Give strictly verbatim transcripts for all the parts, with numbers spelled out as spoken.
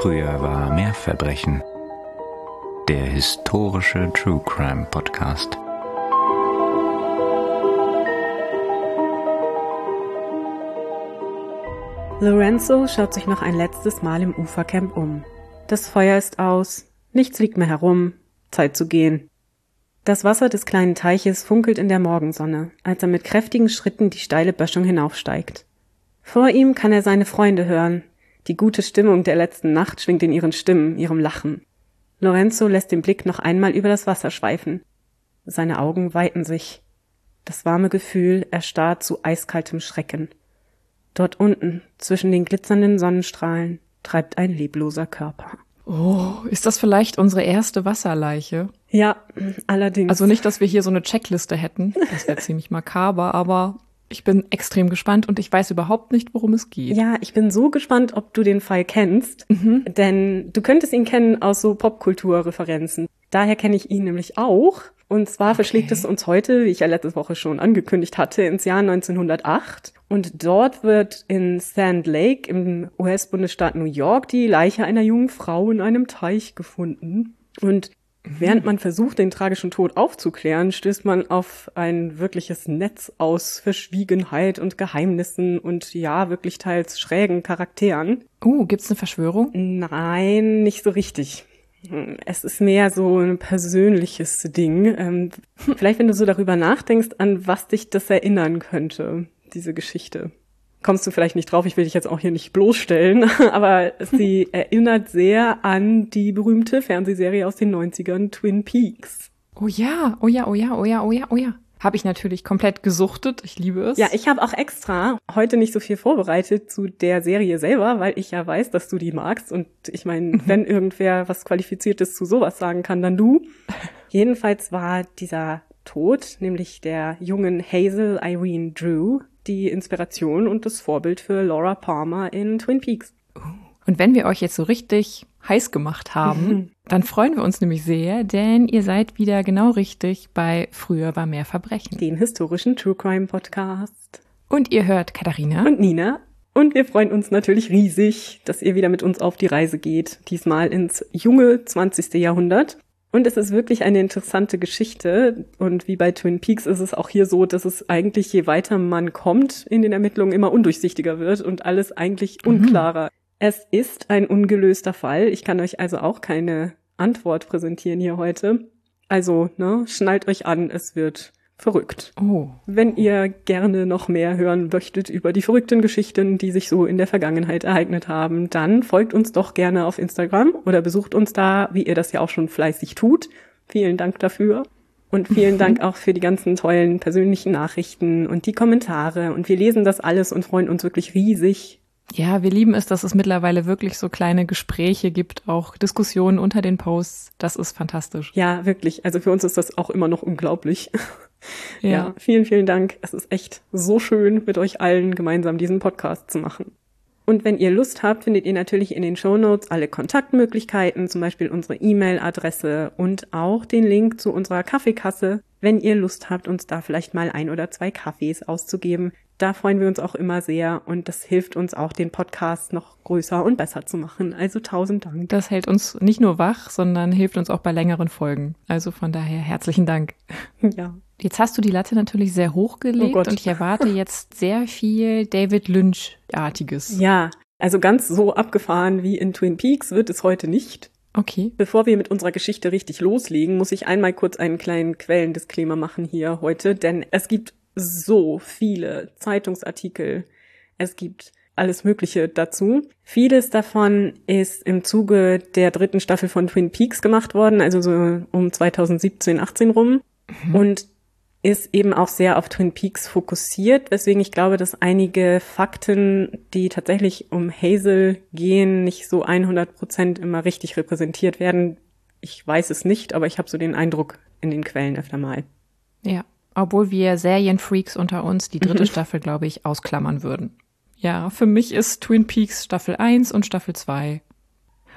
Früher war mehr Verbrechen. Der historische True Crime Podcast. Lorenzo schaut sich noch ein letztes Mal im Ufercamp um. Das Feuer ist aus, nichts liegt mehr herum, Zeit zu gehen. Das Wasser des kleinen Teiches funkelt in der Morgensonne, als er mit kräftigen Schritten die steile Böschung hinaufsteigt. Vor ihm kann er seine Freunde hören. Die gute Stimmung der letzten Nacht schwingt in ihren Stimmen, ihrem Lachen. Lorenzo lässt den Blick noch einmal über das Wasser schweifen. Seine Augen weiten sich. Das warme Gefühl erstarrt zu eiskaltem Schrecken. Dort unten, zwischen den glitzernden Sonnenstrahlen, treibt ein lebloser Körper. Oh, ist das vielleicht unsere erste Wasserleiche? Ja, allerdings. Also nicht, dass wir hier so eine Checkliste hätten. Das wäre ziemlich makaber, aber ich bin extrem gespannt und ich weiß überhaupt nicht, worum es geht. Ja, ich bin so gespannt, ob du den Fall kennst, mhm. denn du könntest ihn kennen aus so Popkulturreferenzen. Daher kenne ich ihn nämlich auch. Und zwar okay. verschlägt es uns heute, wie ich ja letzte Woche schon angekündigt hatte, ins Jahr neunzehnhundertacht. Und dort wird in Sand Lake im U S-Bundesstaat New York die Leiche einer jungen Frau in einem Teich gefunden. Und während man versucht, den tragischen Tod aufzuklären, stößt man auf ein wirkliches Netz aus Verschwiegenheit und Geheimnissen und ja, wirklich teils schrägen Charakteren. Uh, gibt's eine Verschwörung? Nein, nicht so richtig. Es ist mehr so ein persönliches Ding. Ähm, vielleicht, wenn du so darüber nachdenkst, an was dich das erinnern könnte, diese Geschichte. Kommst du vielleicht nicht drauf, ich will dich jetzt auch hier nicht bloßstellen, aber sie erinnert sehr an die berühmte Fernsehserie aus den neunzigern, Twin Peaks. Oh ja, oh ja, oh ja, oh ja, oh ja, oh ja. Habe ich natürlich komplett gesuchtet, ich liebe es. Ja, ich habe auch extra heute nicht so viel vorbereitet zu der Serie selber, weil ich ja weiß, dass du die magst und ich meine, wenn irgendwer was Qualifiziertes zu sowas sagen kann, dann du. Jedenfalls war dieser Tod, nämlich der jungen Hazel Irene Drew, die Inspiration und das Vorbild für Laura Palmer in Twin Peaks. Und wenn wir euch jetzt so richtig heiß gemacht haben, mhm. dann freuen wir uns nämlich sehr, denn ihr seid wieder genau richtig bei Früher war mehr Verbrechen. Dem historischen True Crime Podcast. Und ihr hört Katharina und Nina. Und wir freuen uns natürlich riesig, dass ihr wieder mit uns auf die Reise geht. Diesmal ins junge zwanzigste Jahrhundert. Und es ist wirklich eine interessante Geschichte. Und wie bei Twin Peaks ist es auch hier so, dass es eigentlich, je weiter man kommt in den Ermittlungen, immer undurchsichtiger wird und alles eigentlich unklarer. Mhm. Es ist ein ungelöster Fall. Ich kann euch also auch keine Antwort präsentieren hier heute. Also, ne, schnallt euch an, es wird verrückt. Oh. Wenn ihr gerne noch mehr hören möchtet über die verrückten Geschichten, die sich so in der Vergangenheit ereignet haben, dann folgt uns doch gerne auf Instagram oder besucht uns da, wie ihr das ja auch schon fleißig tut. Vielen Dank dafür. Und vielen Dank auch für die ganzen tollen persönlichen Nachrichten und die Kommentare. Und wir lesen das alles und freuen uns wirklich riesig. Ja, wir lieben es, dass es mittlerweile wirklich so kleine Gespräche gibt, auch Diskussionen unter den Posts. Das ist fantastisch. Ja, wirklich. Also für uns ist das auch immer noch unglaublich. Ja. ja, vielen, vielen Dank. Es ist echt so schön, mit euch allen gemeinsam diesen Podcast zu machen. Und wenn ihr Lust habt, findet ihr natürlich in den Shownotes alle Kontaktmöglichkeiten, zum Beispiel unsere E-Mail-Adresse und auch den Link zu unserer Kaffeekasse, wenn ihr Lust habt, uns da vielleicht mal ein oder zwei Kaffees auszugeben. Da freuen wir uns auch immer sehr und das hilft uns auch, den Podcast noch größer und besser zu machen. Also tausend Dank. Das hält uns nicht nur wach, sondern hilft uns auch bei längeren Folgen. Also von daher herzlichen Dank. Ja. Jetzt hast du die Latte natürlich sehr hochgelegt oh und ich erwarte jetzt sehr viel David Lynch-artiges. Ja, also ganz so abgefahren wie in Twin Peaks wird es heute nicht. Okay. Bevor wir mit unserer Geschichte richtig loslegen, muss ich einmal kurz einen kleinen Quellendisclaimer machen hier heute, denn es gibt so viele Zeitungsartikel. Es gibt alles Mögliche dazu. Vieles davon ist im Zuge der dritten Staffel von Twin Peaks gemacht worden, also so um zweitausendsiebzehn, achtzehn rum. Mhm. Und ist eben auch sehr auf Twin Peaks fokussiert, weswegen ich glaube, dass einige Fakten, die tatsächlich um Hazel gehen, nicht so hundert Prozent immer richtig repräsentiert werden. Ich weiß es nicht, aber ich habe so den Eindruck in den Quellen öfter mal. Ja, obwohl wir Serienfreaks unter uns die dritte mhm. Staffel, glaube ich, ausklammern würden. Ja, für mich ist Twin Peaks Staffel eins und Staffel zwei.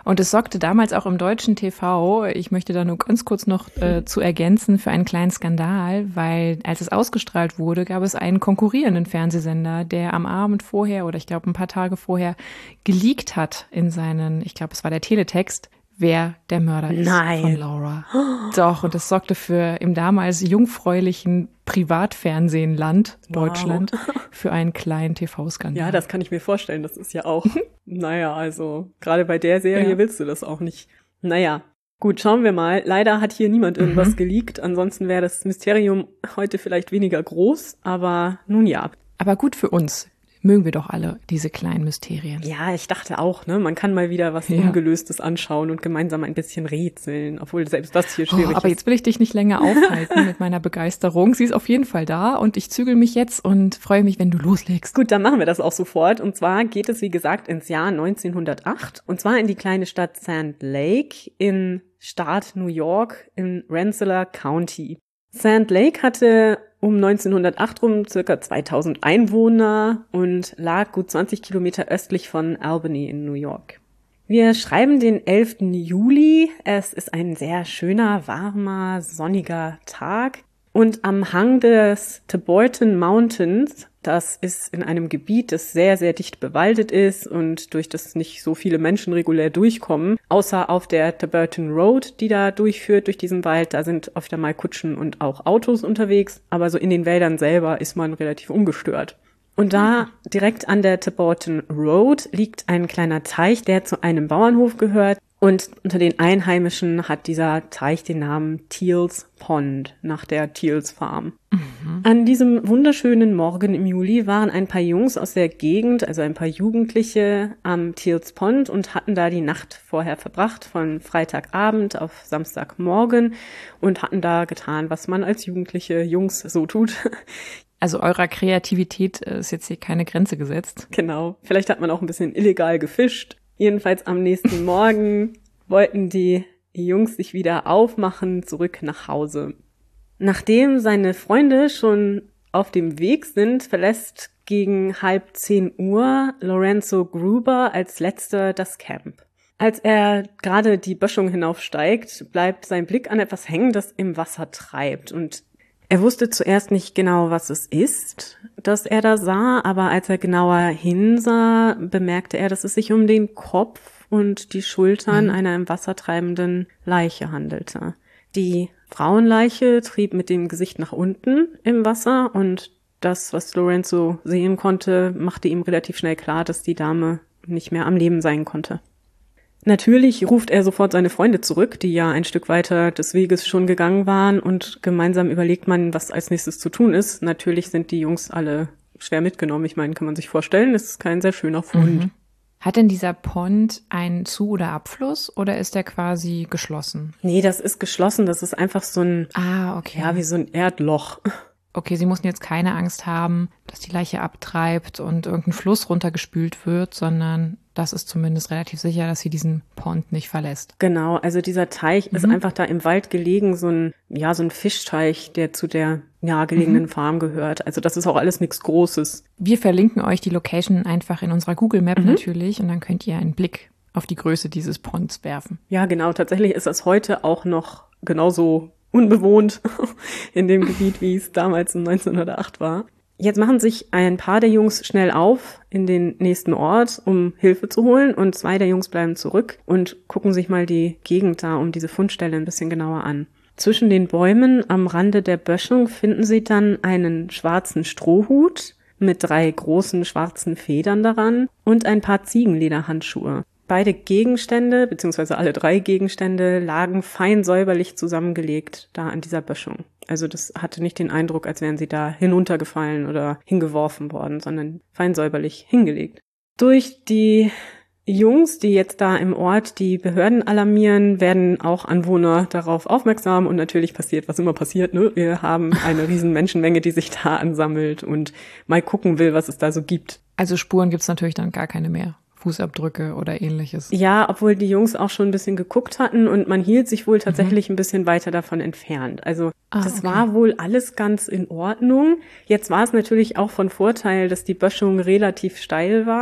Und es sorgte damals auch im deutschen T V, ich möchte da nur ganz kurz noch äh, zu ergänzen, für einen kleinen Skandal, weil als es ausgestrahlt wurde, gab es einen konkurrierenden Fernsehsender, der am Abend vorher oder ich glaube ein paar Tage vorher geleakt hat in seinen, ich glaube es war der Teletext, wer der Mörder ist Nein. von Laura. Doch, und das sorgte für im damals jungfräulichen Privatfernsehenland Deutschland Wow. für einen kleinen T V-Skandal. Ja, das kann ich mir vorstellen. Das ist ja auch, naja, also gerade bei der Serie Ja. willst du das auch nicht. Naja, gut, schauen wir mal. Leider hat hier niemand irgendwas Mhm. geleakt. Ansonsten wäre das Mysterium heute vielleicht weniger groß, aber nun ja. Aber gut für uns. Mögen wir doch alle diese kleinen Mysterien. Ja, ich dachte auch, ne, man kann mal wieder was Ja. Ungelöstes anschauen und gemeinsam ein bisschen rätseln, obwohl selbst das hier schwierig Oh, aber ist. jetzt will ich dich nicht länger aufhalten mit meiner Begeisterung. Sie ist auf jeden Fall da und ich zügel mich jetzt und freue mich, wenn du loslegst. Gut, dann machen wir das auch sofort. Und zwar geht es, wie gesagt, ins Jahr neunzehnhundertacht. Und zwar in die kleine Stadt Sand Lake in Staat New York in Rensselaer County. Sand Lake hatte um neunzehnhundertacht rum circa zweitausend Einwohner und lag gut zwanzig Kilometer östlich von Albany in New York. Wir schreiben den elften Juli. Es ist ein sehr schöner, warmer, sonniger Tag. Und am Hang des Tiburton Mountains, das ist in einem Gebiet, das sehr, sehr dicht bewaldet ist und durch das nicht so viele Menschen regulär durchkommen, außer auf der Tiburton Road, die da durchführt durch diesen Wald, da sind öfter mal Kutschen und auch Autos unterwegs, aber so in den Wäldern selber ist man relativ ungestört. Und da direkt an der Tiburton Road liegt ein kleiner Teich, der zu einem Bauernhof gehört. Und unter den Einheimischen hat dieser Teich den Namen Teals Pond, nach der Teals Farm. Mhm. An diesem wunderschönen Morgen im Juli waren ein paar Jungs aus der Gegend, also ein paar Jugendliche, am Teals Pond und hatten da die Nacht vorher verbracht, von Freitagabend auf Samstagmorgen, und hatten da getan, was man als jugendliche Jungs so tut. Also eurer Kreativität ist jetzt hier keine Grenze gesetzt. Genau. Vielleicht hat man auch ein bisschen illegal gefischt. Jedenfalls am nächsten Morgen wollten die Jungs sich wieder aufmachen, zurück nach Hause. Nachdem seine Freunde schon auf dem Weg sind, verlässt gegen halb zehn Uhr Lorenzo Gruber als letzter das Camp. Als er gerade die Böschung hinaufsteigt, bleibt sein Blick an etwas hängen, das im Wasser treibt. Und er wusste zuerst nicht genau, was es ist, das er da sah, aber als er genauer hinsah, bemerkte er, dass es sich um den Kopf und die Schultern mhm. einer im Wasser treibenden Leiche handelte. Die Frauenleiche trieb mit dem Gesicht nach unten im Wasser und das, was Lorenzo sehen konnte, machte ihm relativ schnell klar, dass die Dame nicht mehr am Leben sein konnte. Natürlich ruft er sofort seine Freunde zurück, die ja ein Stück weiter des Weges schon gegangen waren, und gemeinsam überlegt man, was als nächstes zu tun ist. Natürlich sind die Jungs alle schwer mitgenommen. Ich meine, kann man sich vorstellen, es ist kein sehr schöner Fund. Mhm. Hat denn dieser Pond einen Zu- oder Abfluss oder ist der quasi geschlossen? Nee, das ist geschlossen. Das ist einfach so ein, ah, okay. ja, wie so ein Erdloch. Okay, sie mussten jetzt keine Angst haben, dass die Leiche abtreibt und irgendein Fluss runtergespült wird, sondern das ist zumindest relativ sicher, dass sie diesen Pond nicht verlässt. Genau, also dieser Teich mhm. ist einfach da im Wald gelegen, so ein, ja, so ein Fischteich, der zu der nahegelegenen mhm. Farm gehört. Also das ist auch alles nichts Großes. Wir verlinken euch die Location einfach in unserer Google Map mhm. natürlich und dann könnt ihr einen Blick auf die Größe dieses Ponds werfen. Ja, genau, tatsächlich ist das heute auch noch genauso unbewohnt in dem Gebiet, wie es damals in neunzehnhundertacht war. Jetzt machen sich ein paar der Jungs schnell auf in den nächsten Ort, um Hilfe zu holen, und zwei der Jungs bleiben zurück und gucken sich mal die Gegend da um diese Fundstelle ein bisschen genauer an. Zwischen den Bäumen am Rande der Böschung finden sie dann einen schwarzen Strohhut mit drei großen schwarzen Federn daran und ein paar Ziegenlederhandschuhe. Beide Gegenstände, beziehungsweise alle drei Gegenstände, lagen fein säuberlich zusammengelegt da an dieser Böschung. Also das hatte nicht den Eindruck, als wären sie da hinuntergefallen oder hingeworfen worden, sondern fein säuberlich hingelegt. Durch die Jungs, die jetzt da im Ort die Behörden alarmieren, werden auch Anwohner darauf aufmerksam und natürlich passiert, was immer passiert, ne? Wir haben eine riesen Menschenmenge, die sich da ansammelt und mal gucken will, was es da so gibt. Also Spuren gibt's natürlich dann gar keine mehr. Fußabdrücke oder ähnliches. Ja, obwohl die Jungs auch schon ein bisschen geguckt hatten und man hielt sich wohl tatsächlich mhm. ein bisschen weiter davon entfernt. Also ah, das okay. war wohl alles ganz in Ordnung. Jetzt war es natürlich auch von Vorteil, dass die Böschung relativ steil war.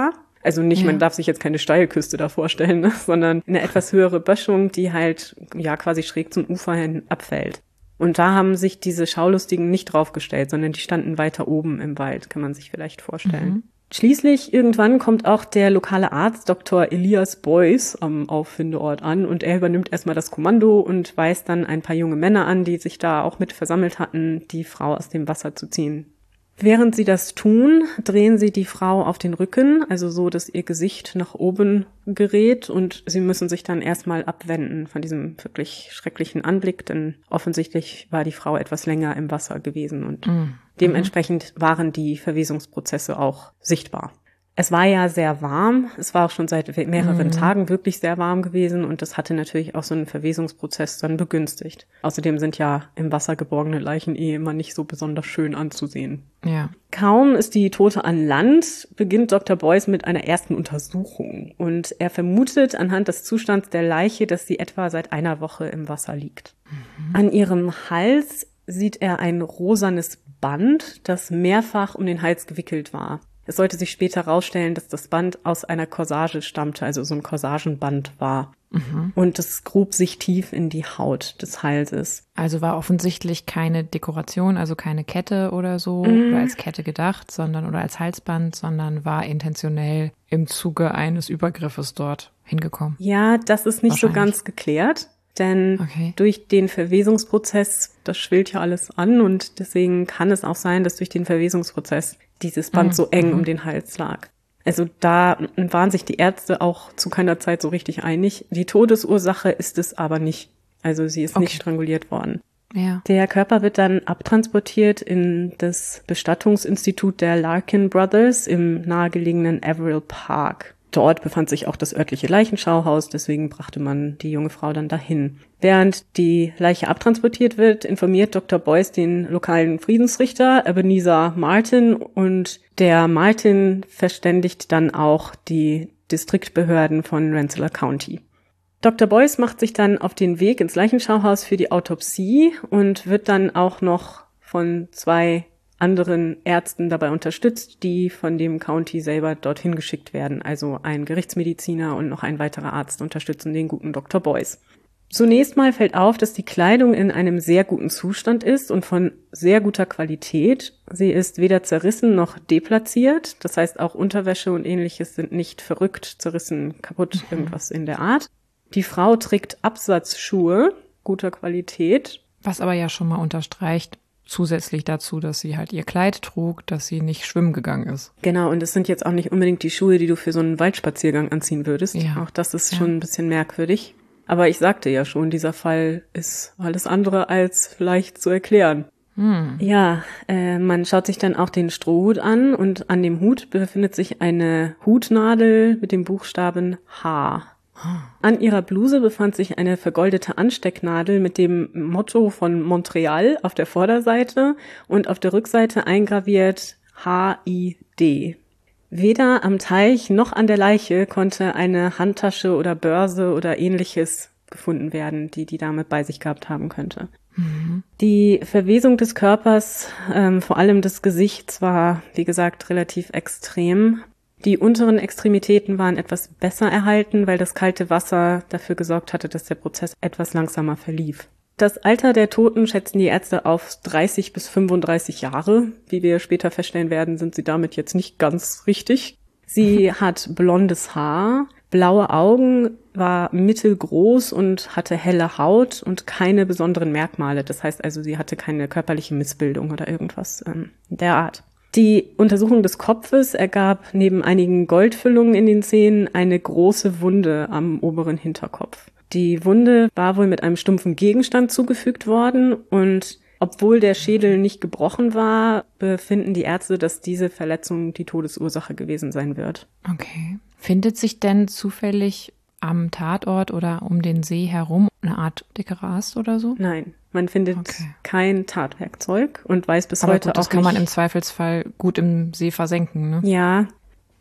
Also nicht, Ja. man darf sich jetzt keine Steilküste da vorstellen, ne? Sondern eine etwas höhere Böschung, die halt ja quasi schräg zum Ufer hin abfällt. Und da haben sich diese Schaulustigen nicht draufgestellt, sondern die standen weiter oben im Wald, kann man sich vielleicht vorstellen. Mhm. Schließlich irgendwann kommt auch der lokale Arzt Doktor Elias Boyce am Auffindeort an und er übernimmt erstmal das Kommando und weist dann ein paar junge Männer an, die sich da auch mit versammelt hatten, die Frau aus dem Wasser zu ziehen. Während sie das tun, drehen sie die Frau auf den Rücken, also so, dass ihr Gesicht nach oben gerät und sie müssen sich dann erstmal abwenden von diesem wirklich schrecklichen Anblick, denn offensichtlich war die Frau etwas länger im Wasser gewesen und Mhm. dementsprechend waren die Verwesungsprozesse auch sichtbar. Es war ja sehr warm, es war auch schon seit mehreren Mhm. Tagen wirklich sehr warm gewesen und das hatte natürlich auch so einen Verwesungsprozess dann begünstigt. Außerdem sind ja im Wasser geborgene Leichen eh immer nicht so besonders schön anzusehen. Ja. Kaum ist die Tote an Land, beginnt Doktor Boyce mit einer ersten Untersuchung und er vermutet anhand des Zustands der Leiche, dass sie etwa seit einer Woche im Wasser liegt. Mhm. An ihrem Hals sieht er ein rosanes Band, das mehrfach um den Hals gewickelt war. Es sollte sich später herausstellen, dass das Band aus einer Corsage stammte, also so ein Corsagenband war. Mhm. Und es grub sich tief in die Haut des Halses. Also war offensichtlich keine Dekoration, also keine Kette oder so, mhm. oder als Kette gedacht, sondern oder als Halsband, sondern war intentionell im Zuge eines Übergriffes dort hingekommen. Ja, das ist nicht so ganz geklärt. Denn okay. durch den Verwesungsprozess, das schwillt ja alles an und deswegen kann es auch sein, dass durch den Verwesungsprozess dieses Band mhm. so eng mhm. um den Hals lag. Also da waren sich die Ärzte auch zu keiner Zeit so richtig einig. Die Todesursache ist es aber nicht. Also sie ist okay. nicht stranguliert worden. Ja. Der Körper wird dann abtransportiert in das Bestattungsinstitut der Larkin Brothers im nahegelegenen Averill Park. Dort befand sich auch das örtliche Leichenschauhaus, deswegen brachte man die junge Frau dann dahin. Während die Leiche abtransportiert wird, informiert Doktor Boyce den lokalen Friedensrichter Ebenezer Martin und der Martin verständigt dann auch die Distriktbehörden von Rensselaer County. Doktor Boyce macht sich dann auf den Weg ins Leichenschauhaus für die Autopsie und wird dann auch noch von zwei anderen Ärzten dabei unterstützt, die von dem County selber dorthin geschickt werden. Also ein Gerichtsmediziner und noch ein weiterer Arzt unterstützen den guten Doktor Boyce. Zunächst mal fällt auf, dass die Kleidung in einem sehr guten Zustand ist und von sehr guter Qualität. Sie ist weder zerrissen noch deplatziert. Das heißt, auch Unterwäsche und Ähnliches sind nicht verrückt, zerrissen, kaputt, mhm. irgendwas in der Art. Die Frau trägt Absatzschuhe guter Qualität. Was aber ja schon mal unterstreicht, zusätzlich dazu, dass sie halt ihr Kleid trug, dass sie nicht schwimmen gegangen ist. Genau, und es sind jetzt auch nicht unbedingt die Schuhe, die du für so einen Waldspaziergang anziehen würdest. Ja. Auch das ist ja. schon ein bisschen merkwürdig. Aber ich sagte ja schon, dieser Fall ist alles andere als leicht zu erklären. Hm. Ja, äh, man schaut sich dann auch den Strohhut an und an dem Hut befindet sich eine Hutnadel mit dem Buchstaben H. An ihrer Bluse befand sich eine vergoldete Anstecknadel mit dem Motto von Montreal auf der Vorderseite und auf der Rückseite eingraviert H I D. Weder am Teich noch an der Leiche konnte eine Handtasche oder Börse oder Ähnliches gefunden werden, die die Dame bei sich gehabt haben könnte. Mhm. Die Verwesung des Körpers, ähm, vor allem des Gesichts, war, wie gesagt, relativ extrem. Die unteren Extremitäten waren etwas besser erhalten, weil das kalte Wasser dafür gesorgt hatte, dass der Prozess etwas langsamer verlief. Das Alter der Toten schätzen die Ärzte auf dreißig bis fünfunddreißig Jahre. Wie wir später feststellen werden, sind sie damit jetzt nicht ganz richtig. Sie hat blondes Haar, blaue Augen, war mittelgroß und hatte helle Haut und keine besonderen Merkmale. Das heißt also, sie hatte keine körperliche Missbildung oder irgendwas ähm, der Art. Die Untersuchung des Kopfes ergab neben einigen Goldfüllungen in den Zähnen eine große Wunde am oberen Hinterkopf. Die Wunde war wohl mit einem stumpfen Gegenstand zugefügt worden und obwohl der Schädel nicht gebrochen war, befinden die Ärzte, dass diese Verletzung die Todesursache gewesen sein wird. Okay. Findet sich denn zufällig am Tatort oder um den See herum eine Art dicker Ast oder so? Nein, man findet okay. kein Tatwerkzeug und weiß bis Aber heute gut, das auch kann nicht, man im Zweifelsfall gut im See versenken, ne? Ja,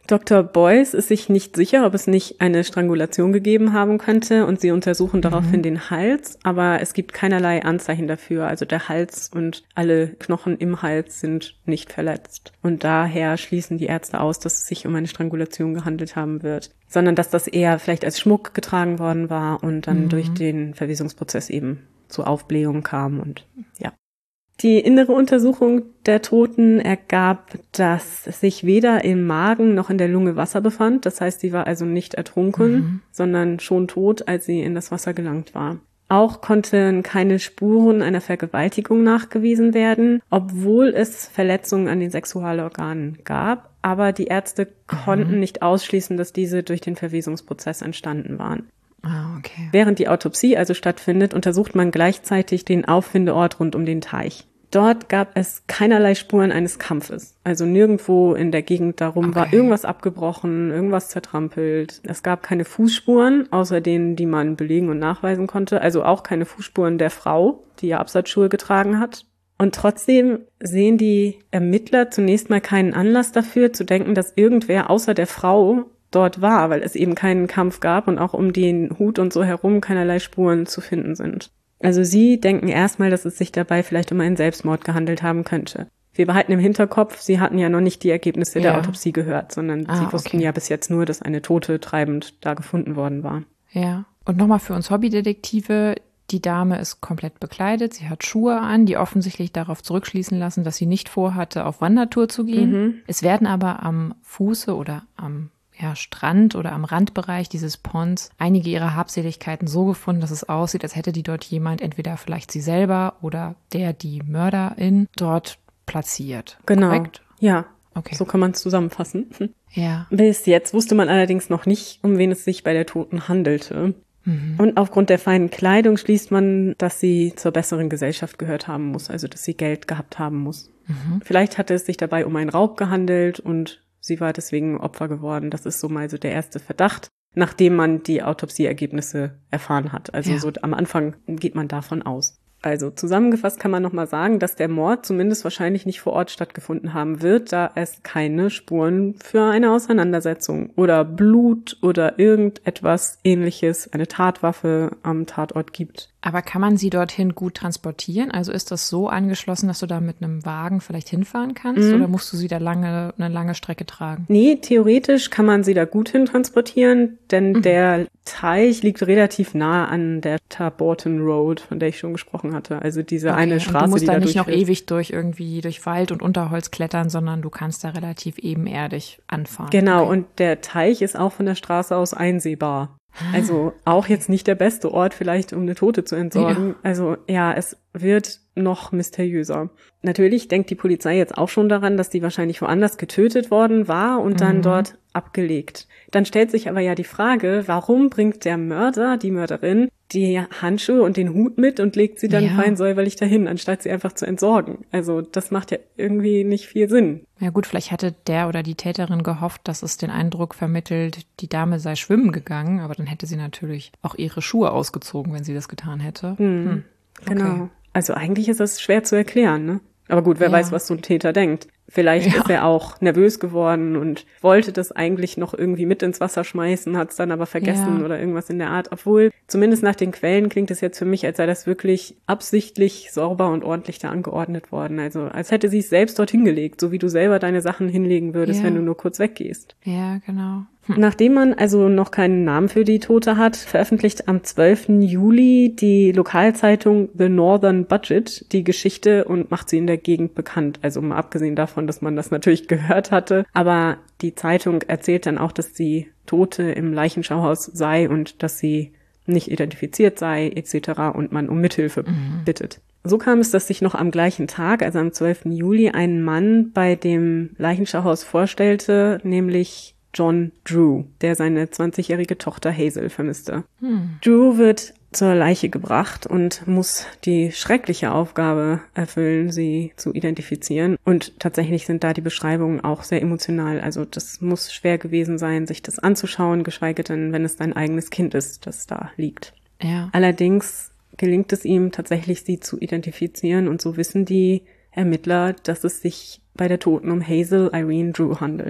Doktor Boyce ist sich nicht sicher, ob es nicht eine Strangulation gegeben haben könnte und sie untersuchen daraufhin mhm. den Hals, aber es gibt keinerlei Anzeichen dafür. Also der Hals und alle Knochen im Hals sind nicht verletzt. Und daher schließen die Ärzte aus, dass es sich um eine Strangulation gehandelt haben wird, sondern dass das eher vielleicht als Schmuck getragen worden war und dann mhm. durch den Verwesungsprozess eben zu Aufblähungen kam und ja. Die innere Untersuchung der Toten ergab, dass sich weder im Magen noch in der Lunge Wasser befand. Das heißt, sie war also nicht ertrunken, mhm. sondern schon tot, als sie in das Wasser gelangt war. Auch konnten keine Spuren einer Vergewaltigung nachgewiesen werden, obwohl es Verletzungen an den Sexualorganen gab. Aber die Ärzte mhm. konnten nicht ausschließen, dass diese durch den Verwesungsprozess entstanden waren. Ah, okay. Während die Autopsie also stattfindet, untersucht man gleichzeitig den Auffindeort rund um den Teich. Dort gab es keinerlei Spuren eines Kampfes. Also nirgendwo in der Gegend darum okay. war irgendwas abgebrochen, irgendwas zertrampelt. Es gab keine Fußspuren, außer denen, die man belegen und nachweisen konnte. Also auch keine Fußspuren der Frau, die ja Absatzschuhe getragen hat. Und trotzdem sehen die Ermittler zunächst mal keinen Anlass dafür, zu denken, dass irgendwer außer der Frau dort war, weil es eben keinen Kampf gab und auch um den Hut und so herum keinerlei Spuren zu finden sind. Also sie denken erstmal, dass es sich dabei vielleicht um einen Selbstmord gehandelt haben könnte. Wir behalten im Hinterkopf, sie hatten ja noch nicht die Ergebnisse ja. der Autopsie gehört, sondern ah, sie wussten okay. ja bis jetzt nur, dass eine Tote treibend da gefunden worden war. Ja, und nochmal für uns Hobbydetektive, die Dame ist komplett bekleidet, sie hat Schuhe an, die offensichtlich darauf zurückschließen lassen, dass sie nicht vorhatte, auf Wandertour zu gehen. Mhm. Es werden aber am Fuße oder am ja, Strand oder am Randbereich dieses Ponds einige ihrer Habseligkeiten so gefunden, dass es aussieht, als hätte die dort jemand, entweder vielleicht sie selber oder der, die Mörderin, dort platziert. Genau, korrekt? Ja, okay. So kann man es zusammenfassen. Ja. Bis jetzt wusste man allerdings noch nicht, um wen es sich bei der Toten handelte. Mhm. Und aufgrund der feinen Kleidung schließt man, dass sie zur besseren Gesellschaft gehört haben muss, also dass sie Geld gehabt haben muss. Mhm. Vielleicht hatte es sich dabei um einen Raub gehandelt und sie war deswegen Opfer geworden. Das ist so mal so der erste Verdacht, nachdem man die Autopsieergebnisse erfahren hat. Also ja. so am Anfang geht man davon aus. Also zusammengefasst kann man nochmal sagen, dass der Mord zumindest wahrscheinlich nicht vor Ort stattgefunden haben wird, da es keine Spuren für eine Auseinandersetzung oder Blut oder irgendetwas Ähnliches, eine Tatwaffe am Tatort gibt. Aber kann man sie dorthin gut transportieren? Also ist das so angeschlossen, dass du da mit einem Wagen vielleicht hinfahren kannst? Mhm. Oder musst du sie da lange, eine lange Strecke tragen? Nee, theoretisch kann man sie da gut hin transportieren, denn mhm. der Teich liegt relativ nah an der Tarborton Road, von der ich schon gesprochen hatte. Also diese okay. eine Straße, und du musst die da da nicht noch durchfährt. ewig durch irgendwie durch Wald und Unterholz klettern, sondern du kannst da relativ ebenerdig anfahren. Genau, okay. und der Teich ist auch von der Straße aus einsehbar. Also auch jetzt nicht der beste Ort vielleicht, um eine Tote zu entsorgen. Ja. Also ja, es wird noch mysteriöser. Natürlich denkt die Polizei jetzt auch schon daran, dass die wahrscheinlich woanders getötet worden war und dann mhm. dort abgelegt. Dann stellt sich aber ja die Frage, warum bringt der Mörder, die Mörderin, die Handschuhe und den Hut mit und legt sie dann ja. fein säuberlich dahin, anstatt sie einfach zu entsorgen. Also das macht ja irgendwie nicht viel Sinn. Ja gut, vielleicht hatte der oder die Täterin gehofft, dass es den Eindruck vermittelt, die Dame sei schwimmen gegangen, aber dann hätte sie natürlich auch ihre Schuhe ausgezogen, wenn sie das getan hätte. Hm. Hm. Okay. Genau. Also eigentlich ist das schwer zu erklären, ne? Aber gut, wer ja. weiß, was so ein Täter denkt. Vielleicht ja. ist er auch nervös geworden und wollte das eigentlich noch irgendwie mit ins Wasser schmeißen, hat es dann aber vergessen ja. oder irgendwas in der Art. Obwohl, zumindest nach den Quellen klingt es jetzt für mich, als sei das wirklich absichtlich sauber und ordentlich da angeordnet worden. Also als hätte sie es selbst dorthin gelegt, so wie du selber deine Sachen hinlegen würdest, ja. wenn du nur kurz weggehst. Ja, genau. Hm. Nachdem man also noch keinen Namen für die Tote hat, veröffentlicht am zwölften Juli die Lokalzeitung The Northern Budget die Geschichte und macht sie in der Gegend bekannt. Also mal abgesehen davon, dass man das natürlich gehört hatte. Aber die Zeitung erzählt dann auch, dass die Tote im Leichenschauhaus sei und dass sie nicht identifiziert sei et cetera und man um Mithilfe mhm. bittet. So kam es, dass sich noch am gleichen Tag, also am zwölften Juli, ein Mann bei dem Leichenschauhaus vorstellte, nämlich John Drew, der seine zwanzigjährige Tochter Hazel vermisste. Hm. Drew wird zur Leiche gebracht und muss die schreckliche Aufgabe erfüllen, sie zu identifizieren. Und tatsächlich sind da die Beschreibungen auch sehr emotional. Also das muss schwer gewesen sein, sich das anzuschauen, geschweige denn, wenn es dein eigenes Kind ist, das da liegt. Ja. Allerdings gelingt es ihm tatsächlich, sie zu identifizieren. Und so wissen die Ermittler, dass es sich bei der Toten um Hazel Irene Drew handelt.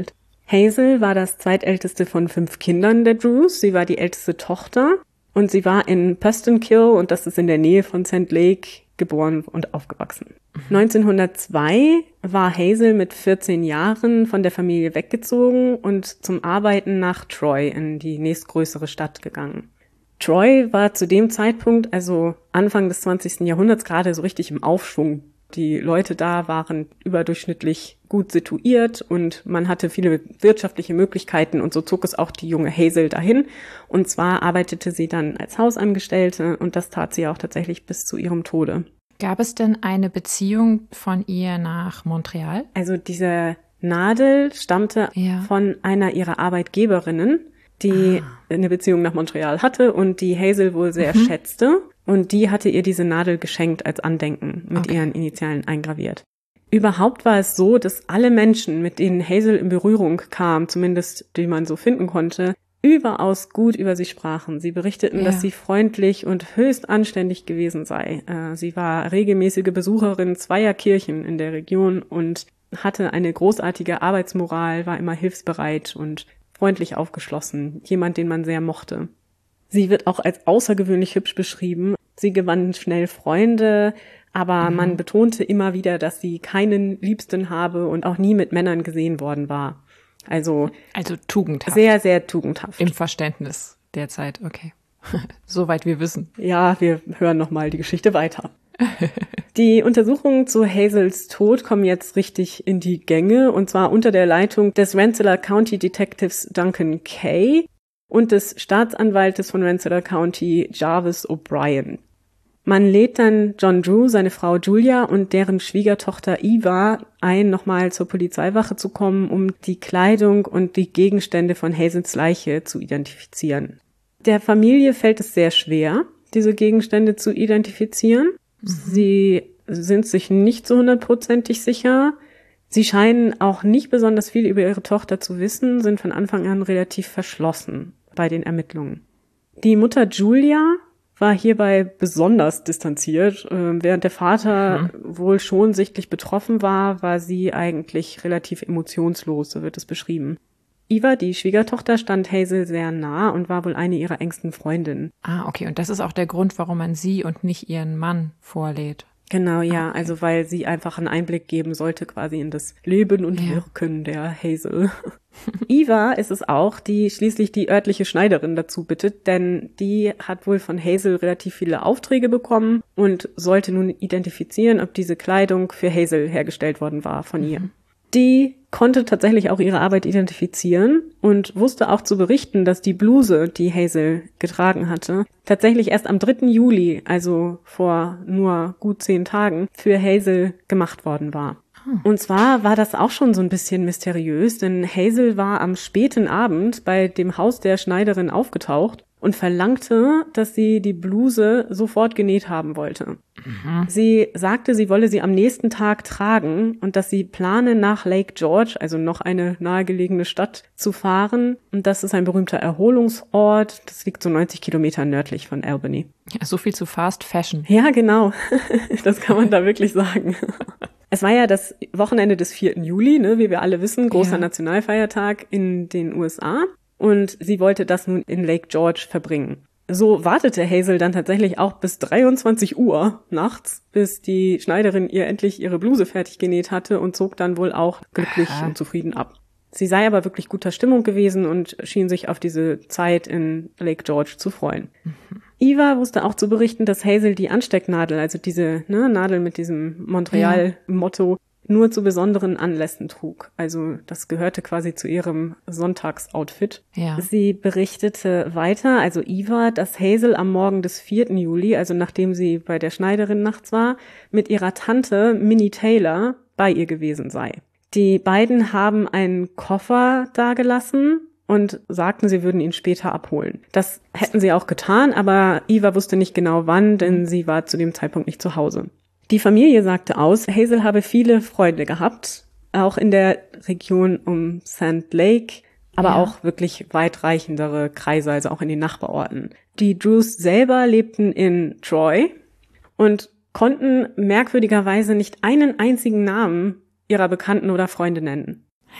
Hazel war das zweitälteste von fünf Kindern der Drews. Sie war die älteste Tochter und sie war in Prestonkill, und das ist in der Nähe von Sand Lake, geboren und aufgewachsen. neunzehnhundertzwei war Hazel mit vierzehn Jahren von der Familie weggezogen und zum Arbeiten nach Troy in die nächstgrößere Stadt gegangen. Troy war zu dem Zeitpunkt, also Anfang des zwanzigsten Jahrhunderts, gerade so richtig im Aufschwung. Die Leute da waren überdurchschnittlich gut situiert und man hatte viele wirtschaftliche Möglichkeiten, und so zog es auch die junge Hazel dahin. Und zwar arbeitete sie dann als Hausangestellte, und das tat sie auch tatsächlich bis zu ihrem Tode. Gab es denn eine Beziehung von ihr nach Montreal? Also diese Nadel stammte ja. von einer ihrer Arbeitgeberinnen, die ah. eine Beziehung nach Montreal hatte und die Hazel wohl sehr mhm. schätzte. Und die hatte ihr diese Nadel geschenkt als Andenken, mit okay. ihren Initialen eingraviert. Überhaupt war es so, dass alle Menschen, mit denen Hazel in Berührung kam, zumindest die man so finden konnte, überaus gut über sie sprachen. Sie berichteten, ja. dass sie freundlich und höchst anständig gewesen sei. Sie war regelmäßige Besucherin zweier Kirchen in der Region und hatte eine großartige Arbeitsmoral, war immer hilfsbereit und freundlich aufgeschlossen. Jemand, den man sehr mochte. Sie wird auch als außergewöhnlich hübsch beschrieben. Sie gewann schnell Freunde, aber mhm. man betonte immer wieder, dass sie keinen Liebsten habe und auch nie mit Männern gesehen worden war. Also, also tugendhaft. Sehr, sehr tugendhaft. Im Verständnis der Zeit, okay. Soweit wir wissen. Ja, wir hören nochmal die Geschichte weiter. Die Untersuchungen zu Hazels Tod kommen jetzt richtig in die Gänge, und zwar unter der Leitung des Rensselaer County Detectives Duncan Kay und des Staatsanwaltes von Rensselaer County, Jarvis O'Brien. Man lädt dann John Drew, seine Frau Julia und deren Schwiegertochter Eva ein, nochmal zur Polizeiwache zu kommen, um die Kleidung und die Gegenstände von Hazels Leiche zu identifizieren. Der Familie fällt es sehr schwer, diese Gegenstände zu identifizieren. Mhm. Sie sind sich nicht so hundertprozentig sicher. Sie scheinen auch nicht besonders viel über ihre Tochter zu wissen, sind von Anfang an relativ verschlossen bei den Ermittlungen. Die Mutter Julia war hierbei besonders distanziert. Während der Vater mhm. wohl schon sichtlich betroffen war, war sie eigentlich relativ emotionslos, so wird es beschrieben. Eva, die Schwiegertochter, stand Hazel sehr nah und war wohl eine ihrer engsten Freundinnen. Ah, okay. Und das ist auch der Grund, warum man sie und nicht ihren Mann vorlädt. Genau, ja. Okay. Also weil sie einfach einen Einblick geben sollte quasi in das Leben und ja. Wirken der Hazel. Eva ist es auch, die schließlich die örtliche Schneiderin dazu bittet, denn die hat wohl von Hazel relativ viele Aufträge bekommen und sollte nun identifizieren, ob diese Kleidung für Hazel hergestellt worden war von ihr. Mhm. Die konnte tatsächlich auch ihre Arbeit identifizieren und wusste auch zu berichten, dass die Bluse, die Hazel getragen hatte, tatsächlich erst am dritten Juli, also vor nur gut zehn Tagen, für Hazel gemacht worden war. Und zwar war das auch schon so ein bisschen mysteriös, denn Hazel war am späten Abend bei dem Haus der Schneiderin aufgetaucht und verlangte, dass sie die Bluse sofort genäht haben wollte. Mhm. Sie sagte, sie wolle sie am nächsten Tag tragen und dass sie plane, nach Lake George, also noch eine nahegelegene Stadt, zu fahren. Und das ist ein berühmter Erholungsort. Das liegt so neunzig Kilometer nördlich von Albany. Ja, so viel zu Fast Fashion. Ja, genau. Das kann man da wirklich sagen. Es war ja das Wochenende des vierten Juli, ne, wie wir alle wissen, großer ja. Nationalfeiertag in den U S A. Und sie wollte das nun in Lake George verbringen. So wartete Hazel dann tatsächlich auch bis dreiundzwanzig Uhr nachts, bis die Schneiderin ihr endlich ihre Bluse fertig genäht hatte und zog dann wohl auch glücklich Aha. und zufrieden ab. Sie sei aber wirklich guter Stimmung gewesen und schien sich auf diese Zeit in Lake George zu freuen. Mhm. Eva wusste auch zu berichten, dass Hazel die Anstecknadel, also diese ne, Nadel mit diesem Montreal-Motto, ja. nur zu besonderen Anlässen trug. Also das gehörte quasi zu ihrem Sonntagsoutfit. Ja. Sie berichtete weiter, also Eva, dass Hazel am Morgen des vierten Juli, also nachdem sie bei der Schneiderin nachts war, mit ihrer Tante Minnie Taylor bei ihr gewesen sei. Die beiden haben einen Koffer dagelassen und sagten, sie würden ihn später abholen. Das hätten sie auch getan, aber Eva wusste nicht genau wann, denn sie war zu dem Zeitpunkt nicht zu Hause. Die Familie sagte aus, Hazel habe viele Freunde gehabt, auch in der Region um Sand Lake, aber ja. auch wirklich weitreichendere Kreise, also auch in den Nachbarorten. Die Drews selber lebten in Troy und konnten merkwürdigerweise nicht einen einzigen Namen ihrer Bekannten oder Freunde nennen. Hä?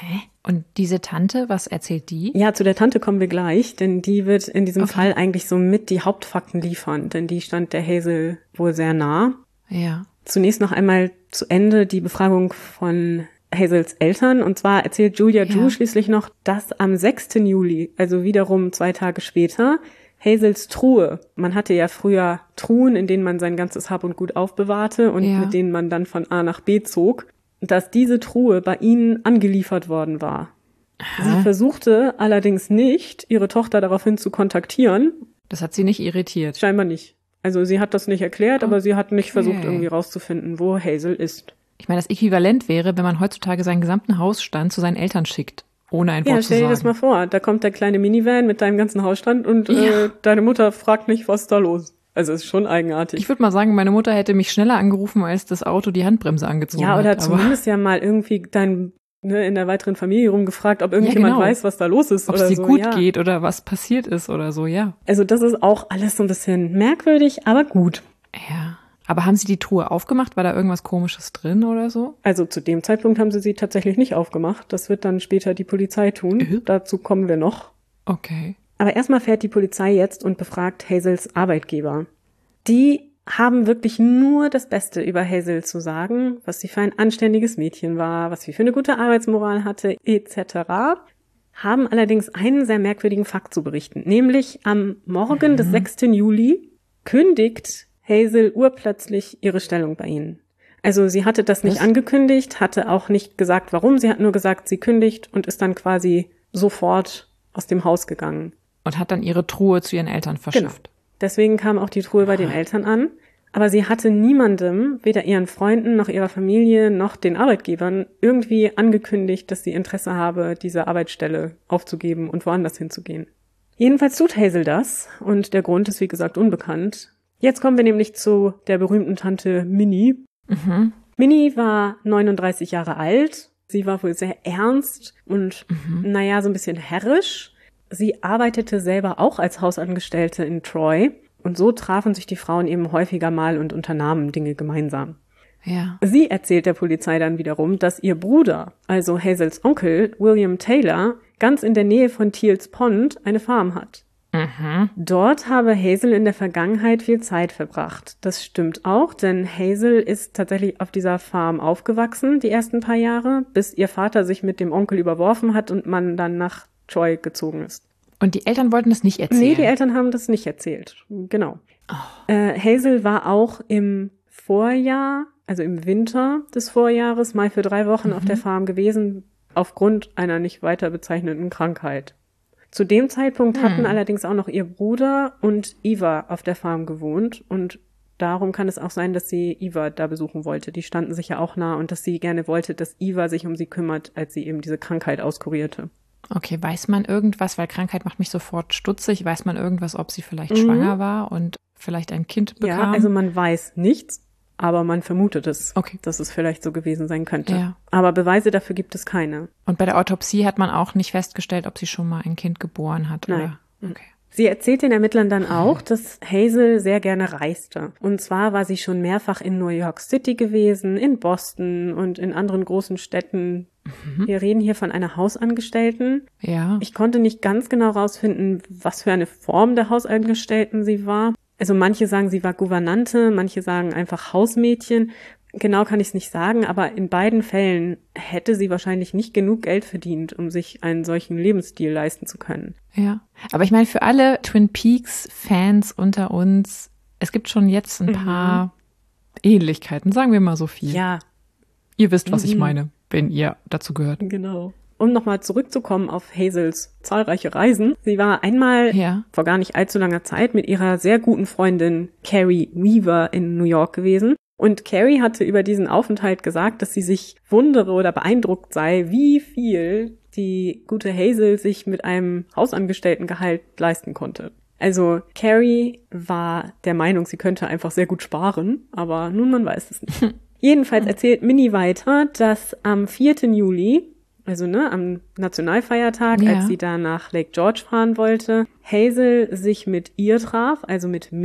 Und diese Tante, was erzählt die? Ja, zu der Tante kommen wir gleich, denn die wird in diesem Okay. Fall eigentlich so mit die Hauptfakten liefern, denn die stand der Hazel wohl sehr nah. Ja. Zunächst noch einmal zu Ende die Befragung von Hazels Eltern. Und zwar erzählt Julia Ja. Drew schließlich noch, dass am sechsten Juli, also wiederum zwei Tage später, Hazels Truhe, man hatte ja früher Truhen, in denen man sein ganzes Hab und Gut aufbewahrte und Ja. mit denen man dann von A nach B zog, dass diese Truhe bei ihnen angeliefert worden war. Sie versuchte allerdings nicht, ihre Tochter daraufhin zu kontaktieren. Das hat sie nicht irritiert. Scheinbar nicht. Also sie hat das nicht erklärt, aber sie hat nicht versucht, Okay. irgendwie rauszufinden, wo Hazel ist. Ich meine, das Äquivalent wäre, wenn man heutzutage seinen gesamten Hausstand zu seinen Eltern schickt, ohne ein Ja, Wort zu stell dir sagen. das mal vor. Da kommt der kleine Minivan mit deinem ganzen Hausstand und Ja. äh, deine Mutter fragt nicht, was ist da los. Also ist schon eigenartig. Ich würde mal sagen, meine Mutter hätte mich schneller angerufen, als das Auto die Handbremse angezogen ja, oder hat. aber zumindest ja mal irgendwie dein, ne, in der weiteren Familie rumgefragt, ob irgendjemand genau. weiß, was da los ist ob oder es dir so. gut ja. geht oder was passiert ist oder so, ja. Also das ist auch alles so ein bisschen merkwürdig, aber gut. Ja. Aber haben Sie die Truhe aufgemacht? War da irgendwas Komisches drin oder so? Also zu dem Zeitpunkt haben sie sie tatsächlich nicht aufgemacht. Das wird dann später die Polizei tun. Mhm. Dazu kommen wir noch. Okay. Aber erstmal fährt die Polizei jetzt und befragt Hazels Arbeitgeber. Die haben wirklich nur das Beste über Hazel zu sagen, was sie für ein anständiges Mädchen war, was sie für eine gute Arbeitsmoral hatte, et cetera. Haben allerdings einen sehr merkwürdigen Fakt zu berichten. Nämlich am Morgen Mhm. des sechsten Juli kündigt Hazel urplötzlich ihre Stellung bei ihnen. Also sie hatte das nicht Was? angekündigt, hatte auch nicht gesagt, warum. Sie hat nur gesagt, sie kündigt und ist dann quasi sofort aus dem Haus gegangen. Und hat dann ihre Truhe zu ihren Eltern verschifft. Deswegen kam auch die Truhe bei den Eltern an. Aber sie hatte niemandem, weder ihren Freunden noch ihrer Familie noch den Arbeitgebern, irgendwie angekündigt, dass sie Interesse habe, diese Arbeitsstelle aufzugeben und woanders hinzugehen. Jedenfalls tut Hazel das und der Grund ist, wie gesagt, unbekannt. Jetzt kommen wir nämlich zu der berühmten Tante Minnie. Mhm. Minnie war neununddreißig Jahre alt. Sie war wohl sehr ernst und, Mhm. naja, so ein bisschen herrisch. Sie arbeitete selber auch als Hausangestellte in Troy. Und so trafen sich die Frauen eben häufiger mal und unternahmen Dinge gemeinsam. Ja. Sie erzählt der Polizei dann wiederum, dass ihr Bruder, also Hazels Onkel, William Taylor, ganz in der Nähe von Teals Pond eine Farm hat. Mhm. Dort habe Hazel in der Vergangenheit viel Zeit verbracht. Das stimmt auch, denn Hazel ist tatsächlich auf dieser Farm aufgewachsen, die ersten paar Jahre, bis ihr Vater sich mit dem Onkel überworfen hat und man dann nach Troy gezogen ist. Und die Eltern wollten das nicht erzählen? Nee, die Eltern haben das nicht erzählt. Genau. Oh. Äh, Hazel war auch im Vorjahr, also im Winter des Vorjahres, mal für drei Wochen Mhm. auf der Farm gewesen, aufgrund einer nicht weiter bezeichneten Krankheit. Zu dem Zeitpunkt hatten Hm. allerdings auch noch ihr Bruder und Eva auf der Farm gewohnt und darum kann es auch sein, dass sie Eva da besuchen wollte. Die standen sich ja auch nah und dass sie gerne wollte, dass Eva sich um sie kümmert, als sie eben diese Krankheit auskurierte. Okay, weiß man irgendwas, weil Krankheit macht mich sofort stutzig, weiß man irgendwas, ob sie vielleicht Mhm. schwanger war und vielleicht ein Kind bekam? Ja, also man weiß nichts, aber man vermutet es, Okay. dass es vielleicht so gewesen sein könnte. Ja. Aber Beweise dafür gibt es keine. Und bei der Autopsie hat man auch nicht festgestellt, ob sie schon mal ein Kind geboren hat, Nein. oder? Okay. Sie erzählt den Ermittlern dann auch, dass Hazel sehr gerne reiste. Und zwar war sie schon mehrfach in New York City gewesen, in Boston und in anderen großen Städten. Mhm. Wir reden hier von einer Hausangestellten. Ja. Ich konnte nicht ganz genau rausfinden, was für eine Form der Hausangestellten sie war. Also manche sagen, sie war Gouvernante, manche sagen einfach Hausmädchen. Genau kann ich es nicht sagen, aber in beiden Fällen hätte sie wahrscheinlich nicht genug Geld verdient, um sich einen solchen Lebensstil leisten zu können. Ja. Aber ich meine, für alle Twin Peaks-Fans unter uns, es gibt schon jetzt ein Mhm. paar Ähnlichkeiten, sagen wir mal so viel. Ja, Ihr wisst, was ich Mhm. meine, wenn ihr dazu gehört. genau. Um nochmal zurückzukommen auf Hazels zahlreiche Reisen. Sie war einmal Ja. vor gar nicht allzu langer Zeit mit ihrer sehr guten Freundin Carrie Weaver in New York gewesen. Und Carrie hatte über diesen Aufenthalt gesagt, dass sie sich wundere oder beeindruckt sei, wie viel die gute Hazel sich mit einem Hausangestelltengehalt leisten konnte. Also Carrie war der Meinung, sie könnte einfach sehr gut sparen, aber nun, man weiß es nicht. Jedenfalls erzählt Minnie weiter, dass am vierten Juli, also ne, am Nationalfeiertag, Ja. als sie da nach Lake George fahren wollte, Hazel sich mit ihr traf, also mit Minnie.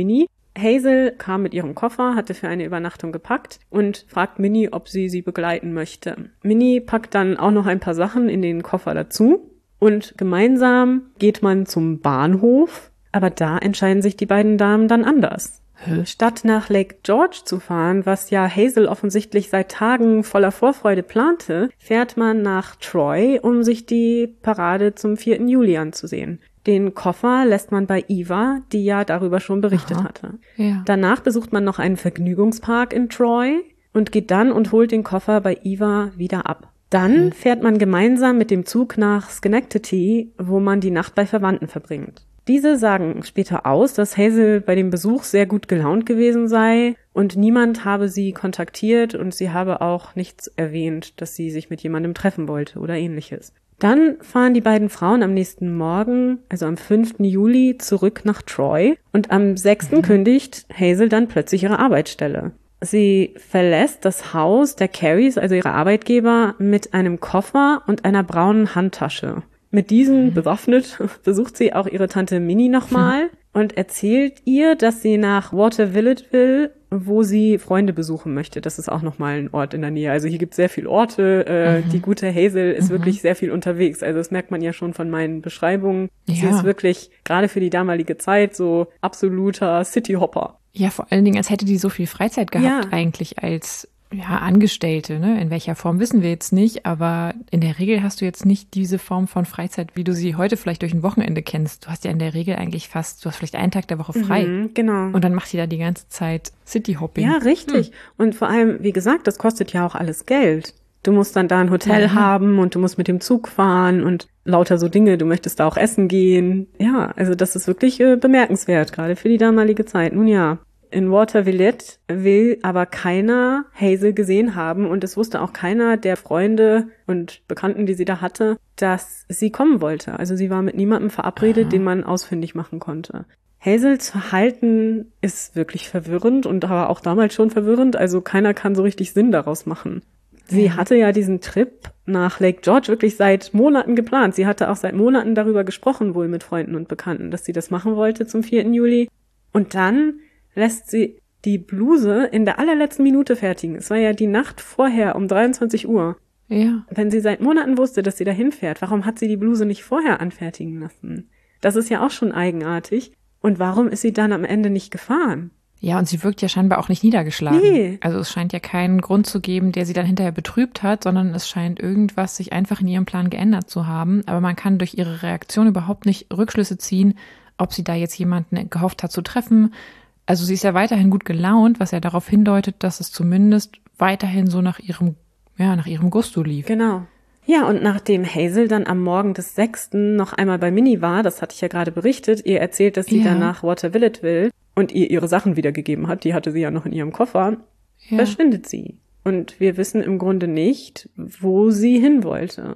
Hazel kam mit ihrem Koffer, hatte für eine Übernachtung gepackt und fragt Minnie, ob sie sie begleiten möchte. Minnie packt dann auch noch ein paar Sachen in den Koffer dazu und gemeinsam geht man zum Bahnhof, aber da entscheiden sich die beiden Damen dann anders. Hä? Statt nach Lake George zu fahren, was ja Hazel offensichtlich seit Tagen voller Vorfreude plante, fährt man nach Troy, um sich die Parade zum vierten Juli anzusehen. Den Koffer lässt man bei Eva, die ja darüber schon berichtet Aha. hatte. Ja. Danach besucht man noch einen Vergnügungspark in Troy und geht dann und holt den Koffer bei Eva wieder ab. Dann Mhm. fährt man gemeinsam mit dem Zug nach Schenectady, wo man die Nacht bei Verwandten verbringt. Diese sagen später aus, dass Hazel bei dem Besuch sehr gut gelaunt gewesen sei und niemand habe sie kontaktiert und sie habe auch nichts erwähnt, dass sie sich mit jemandem treffen wollte oder ähnliches. Dann fahren die beiden Frauen am nächsten Morgen, also am fünften Juli, zurück nach Troy und am sechsten Mhm. kündigt Hazel dann plötzlich ihre Arbeitsstelle. Sie verlässt das Haus der Carries, also ihre Arbeitgeber, mit einem Koffer und einer braunen Handtasche. Mit diesen bewaffnet besucht sie auch ihre Tante Minnie nochmal und erzählt ihr, dass sie nach Water Village will, wo sie Freunde besuchen möchte. Das ist auch nochmal ein Ort in der Nähe. Also hier gibt es sehr viele Orte. Äh, Mhm. Die gute Hazel ist Mhm. wirklich sehr viel unterwegs. Also das merkt man ja schon von meinen Beschreibungen. Sie Ja. ist wirklich, gerade für die damalige Zeit, so absoluter Cityhopper. Ja, vor allen Dingen, als hätte die so viel Freizeit gehabt Ja. eigentlich als ja, Angestellte, ne? In welcher Form wissen wir jetzt nicht, aber in der Regel hast du jetzt nicht diese Form von Freizeit, wie du sie heute vielleicht durch ein Wochenende kennst. Du hast ja in der Regel eigentlich fast, du hast vielleicht einen Tag der Woche frei. Mhm, genau. Und dann macht die da die ganze Zeit Cityhopping. Ja, richtig. Und vor allem, wie gesagt, das kostet ja auch alles Geld. Du musst dann da ein Hotel Ja. haben und du musst mit dem Zug fahren und lauter so Dinge. Du möchtest da auch essen gehen. Ja, also das ist wirklich äh, bemerkenswert, gerade für die damalige Zeit. Nun ja, in Water Village will aber keiner Hazel gesehen haben und es wusste auch keiner der Freunde und Bekannten, die sie da hatte, dass sie kommen wollte. Also sie war mit niemandem verabredet, Aha. den man ausfindig machen konnte. Hazels Verhalten ist wirklich verwirrend und aber auch damals schon verwirrend. Also keiner kann so richtig Sinn daraus machen. Sie Ja. hatte ja diesen Trip nach Lake George wirklich seit Monaten geplant. Sie hatte auch seit Monaten darüber gesprochen, wohl mit Freunden und Bekannten, dass sie das machen wollte zum vierten Juli. Und dann lässt sie die Bluse in der allerletzten Minute fertigen. Es war ja die Nacht vorher um dreiundzwanzig Uhr. Ja. Wenn sie seit Monaten wusste, dass sie da hinfährt, warum hat sie die Bluse nicht vorher anfertigen lassen? Das ist ja auch schon eigenartig. Und warum ist sie dann am Ende nicht gefahren? Ja, und sie wirkt ja scheinbar auch nicht niedergeschlagen. Nee. Also es scheint ja keinen Grund zu geben, der sie dann hinterher betrübt hat, sondern es scheint irgendwas sich einfach in ihrem Plan geändert zu haben. Aber man kann durch ihre Reaktion überhaupt nicht Rückschlüsse ziehen, ob sie da jetzt jemanden gehofft hat zu treffen. Also sie ist ja weiterhin gut gelaunt, was ja darauf hindeutet, dass es zumindest weiterhin so nach ihrem, ja, nach ihrem Gusto lief. Genau. Ja, und nachdem Hazel dann am Morgen des sechsten noch einmal bei Minnie war, das hatte ich ja gerade berichtet, ihr erzählt, dass sie Ja. dann nach Water Village will und ihr ihre Sachen wiedergegeben hat, die hatte sie ja noch in ihrem Koffer, Ja. verschwindet sie. Und wir wissen im Grunde nicht, wo sie hin wollte.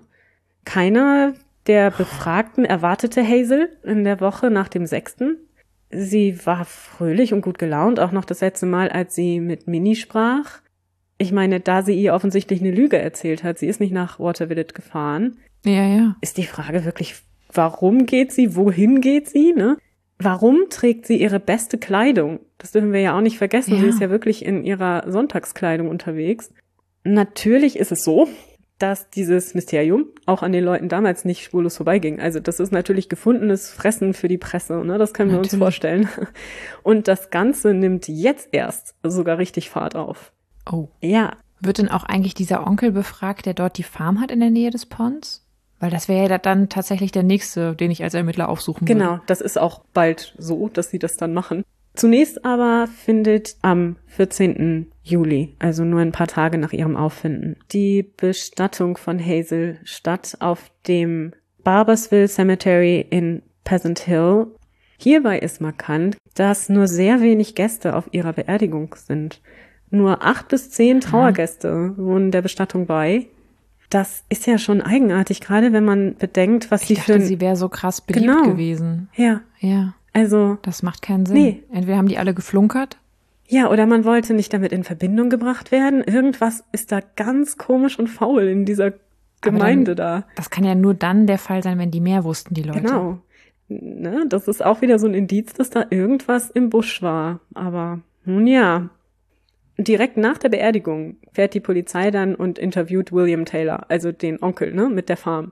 Keiner der Befragten erwartete Hazel in der Woche nach dem sechsten Sie war fröhlich und gut gelaunt, auch noch das letzte Mal, als sie mit Minnie sprach. Ich meine, da sie ihr offensichtlich eine Lüge erzählt hat, sie ist nicht nach Water Village gefahren, Ja, ja. ist die Frage wirklich, warum geht sie, wohin geht sie, ne? Warum trägt sie ihre beste Kleidung? Das dürfen wir ja auch nicht vergessen, Ja. sie ist ja wirklich in ihrer Sonntagskleidung unterwegs. Natürlich ist es so, dass dieses Mysterium auch an den Leuten damals nicht spurlos vorbeiging. Also das ist natürlich gefundenes Fressen für die Presse, ne? Das können wir uns Natürlich. vorstellen. Und das Ganze nimmt jetzt erst sogar richtig Fahrt auf. Oh. Ja, Wird denn auch eigentlich dieser Onkel befragt, der dort die Farm hat in der Nähe des Ponds? Weil das wäre ja dann tatsächlich der nächste, den ich als Ermittler aufsuchen würde. genau. Das ist auch bald so, dass sie das dann machen. Zunächst aber findet am vierzehnten Juli, also nur ein paar Tage nach ihrem Auffinden, die Bestattung von Hazel statt auf dem Barbersville Cemetery in Pleasant Hill. Hierbei ist markant, dass nur sehr wenig Gäste auf ihrer Beerdigung sind. Nur acht bis zehn Trauergäste wohnen der Bestattung bei. Das ist ja schon eigenartig, gerade wenn man bedenkt, was Ich sie dachte, für... sie wäre so krass beliebt Genau. gewesen. ja, Ja, also... das macht keinen Sinn. Nee. Entweder haben die alle geflunkert. Ja, oder man wollte nicht damit in Verbindung gebracht werden. Irgendwas ist da ganz komisch und faul in dieser Gemeinde da. Das kann ja nur dann der Fall sein, wenn die mehr wussten, die Leute. Genau. ne, das ist auch wieder so ein Indiz, dass da irgendwas im Busch war. Aber nun ja. Direkt nach der Beerdigung fährt die Polizei dann und interviewt William Taylor, also den Onkel, ne, mit der Farm.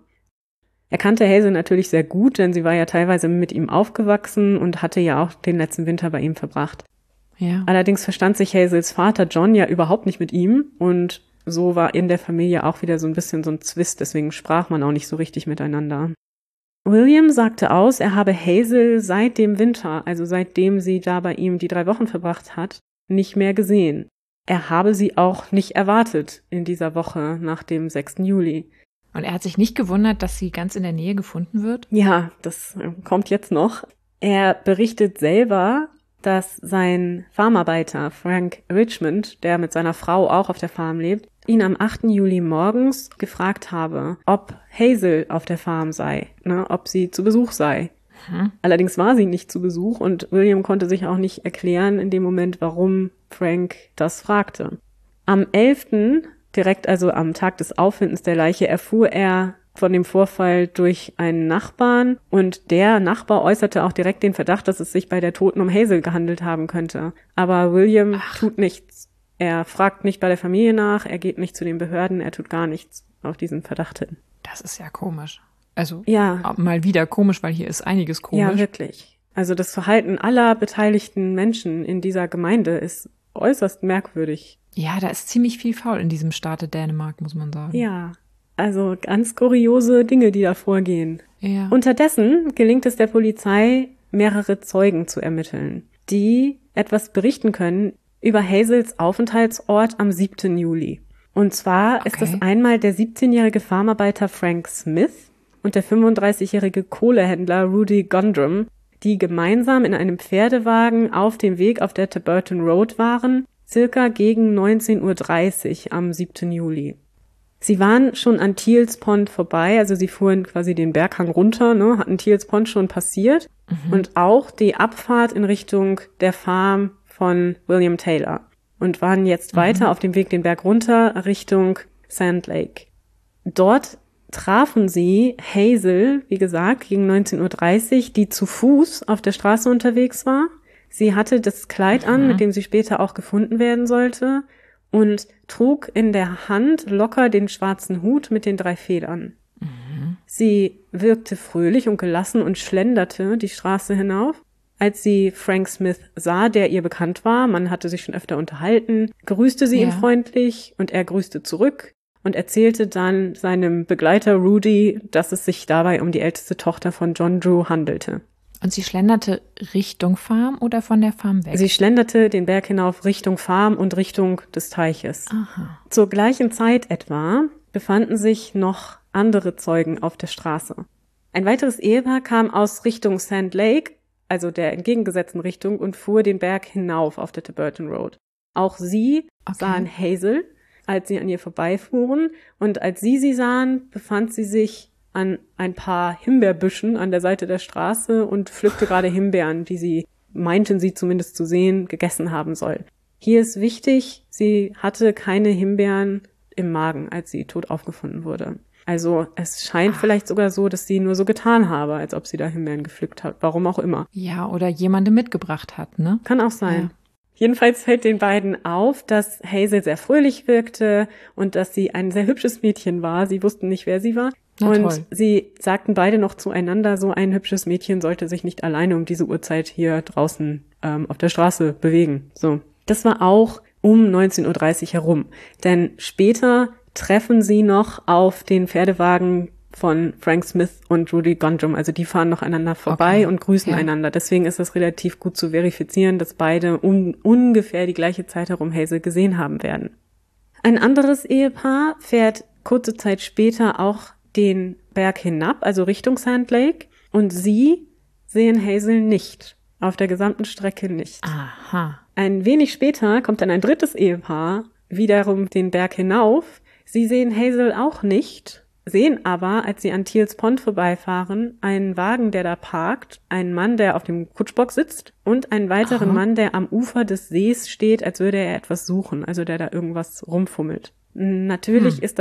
Er kannte Hazel natürlich sehr gut, denn sie war ja teilweise mit ihm aufgewachsen und hatte ja auch den letzten Winter bei ihm verbracht. Ja. Allerdings verstand sich Hazels Vater John ja überhaupt nicht mit ihm und so war in der Familie auch wieder so ein bisschen so ein Zwist, deswegen sprach man auch nicht so richtig miteinander. William sagte aus, er habe Hazel seit dem Winter, also seitdem sie da bei ihm die drei Wochen verbracht hat, nicht mehr gesehen. Er habe sie auch nicht erwartet in dieser Woche nach dem sechsten Juli. Und er hat sich nicht gewundert, dass sie ganz in der Nähe gefunden wird? Ja, das kommt jetzt noch. Er berichtet selber, dass sein Farmarbeiter Frank Richmond, der mit seiner Frau auch auf der Farm lebt, ihn am achten Juli morgens gefragt habe, ob Hazel auf der Farm sei, ne, ob sie zu Besuch sei. Hm. Allerdings war sie nicht zu Besuch und William konnte sich auch nicht erklären in dem Moment, warum Frank das fragte. Am elften, direkt also am Tag des Auffindens der Leiche, erfuhr er von dem Vorfall durch einen Nachbarn und der Nachbar äußerte auch direkt den Verdacht, dass es sich bei der Toten um Hazel gehandelt haben könnte. Aber William Ach. tut nichts. Er fragt nicht bei der Familie nach, er geht nicht zu den Behörden, er tut gar nichts auf diesen Verdacht hin. Das ist ja komisch. Also ja. mal wieder komisch, weil hier ist einiges komisch. Ja, wirklich. Also das Verhalten aller beteiligten Menschen in dieser Gemeinde ist äußerst merkwürdig. Ja, da ist ziemlich viel faul in diesem Staate Dänemark, muss man sagen. Ja, also ganz kuriose Dinge, die da vorgehen. Ja. Unterdessen gelingt es der Polizei, mehrere Zeugen zu ermitteln, die etwas berichten können über Hazels Aufenthaltsort am siebten Juli. Und zwar okay. ist das einmal der siebzehnjährige Farmarbeiter Frank Smith und der fünfunddreißigjährige Kohlehändler Rudy Gondrum, die gemeinsam in einem Pferdewagen auf dem Weg auf der Tiburton Road waren, circa gegen neunzehn Uhr dreißig am siebten Juli. Sie waren schon an Thiels Pond vorbei, also sie fuhren quasi den Berghang runter, ne, hatten Thiels Pond schon passiert mhm. und auch die Abfahrt in Richtung der Farm von William Taylor und waren jetzt mhm. weiter auf dem Weg den Berg runter Richtung Sand Lake. Dort trafen sie Hazel, wie gesagt, gegen neunzehn Uhr dreißig, die zu Fuß auf der Straße unterwegs war. Sie hatte das Kleid an, mhm. mit dem sie später auch gefunden werden sollte und trug in der Hand locker den schwarzen Hut mit den drei Federn. Mhm. Sie wirkte fröhlich und gelassen und schlenderte die Straße hinauf. Als sie Frank Smith sah, der ihr bekannt war, man hatte sich schon öfter unterhalten, grüßte sie ja. ihn freundlich und er grüßte zurück und erzählte dann seinem Begleiter Rudy, dass es sich dabei um die älteste Tochter von John Drew handelte. Und sie schlenderte Richtung Farm oder von der Farm weg? Sie schlenderte den Berg hinauf Richtung Farm und Richtung des Teiches. Aha. Zur gleichen Zeit etwa befanden sich noch andere Zeugen auf der Straße. Ein weiteres Ehepaar kam aus Richtung Sand Lake, also der entgegengesetzten Richtung, und fuhr den Berg hinauf auf der Tiburton Road. Auch sie okay. sahen Hazel, als sie an ihr vorbeifuhren, und als sie sie sahen, befand sie sich an ein paar Himbeerbüschen an der Seite der Straße und pflückte gerade Himbeeren, die sie, meinten sie zumindest zu sehen, gegessen haben soll. Hier ist wichtig, sie hatte keine Himbeeren im Magen, als sie tot aufgefunden wurde. Also es scheint Ach. vielleicht sogar so, dass sie nur so getan habe, als ob sie da Himbeeren gepflückt hat, warum auch immer. Ja, oder jemandem mitgebracht hat, ne? Kann auch sein. Ja. Jedenfalls fällt den beiden auf, dass Hazel sehr fröhlich wirkte und dass sie ein sehr hübsches Mädchen war. Sie wussten nicht, wer sie war. Na, und toll. Sie sagten beide noch zueinander, so ein hübsches Mädchen sollte sich nicht alleine um diese Uhrzeit hier draußen ähm, auf der Straße bewegen. So, das war auch um neunzehn Uhr dreißig herum. Denn später treffen sie noch auf den Pferdewagen von Frank Smith und Rudy Gondrum. Also die fahren noch einander vorbei okay. und grüßen ja. einander. Deswegen ist es relativ gut zu verifizieren, dass beide um ungefähr die gleiche Zeit herum Hazel gesehen haben werden. Ein anderes Ehepaar fährt kurze Zeit später auch den Berg hinab, also Richtung Sand Lake. Und sie sehen Hazel nicht. Auf der gesamten Strecke nicht. Aha. Ein wenig später kommt dann ein drittes Ehepaar wiederum den Berg hinauf. Sie sehen Hazel auch nicht, sehen aber, als sie an Thiels Pond vorbeifahren, einen Wagen, der da parkt, einen Mann, der auf dem Kutschbock sitzt und einen weiteren Aha. Mann, der am Ufer des Sees steht, als würde er etwas suchen, also der da irgendwas rumfummelt. Natürlich hm. ist das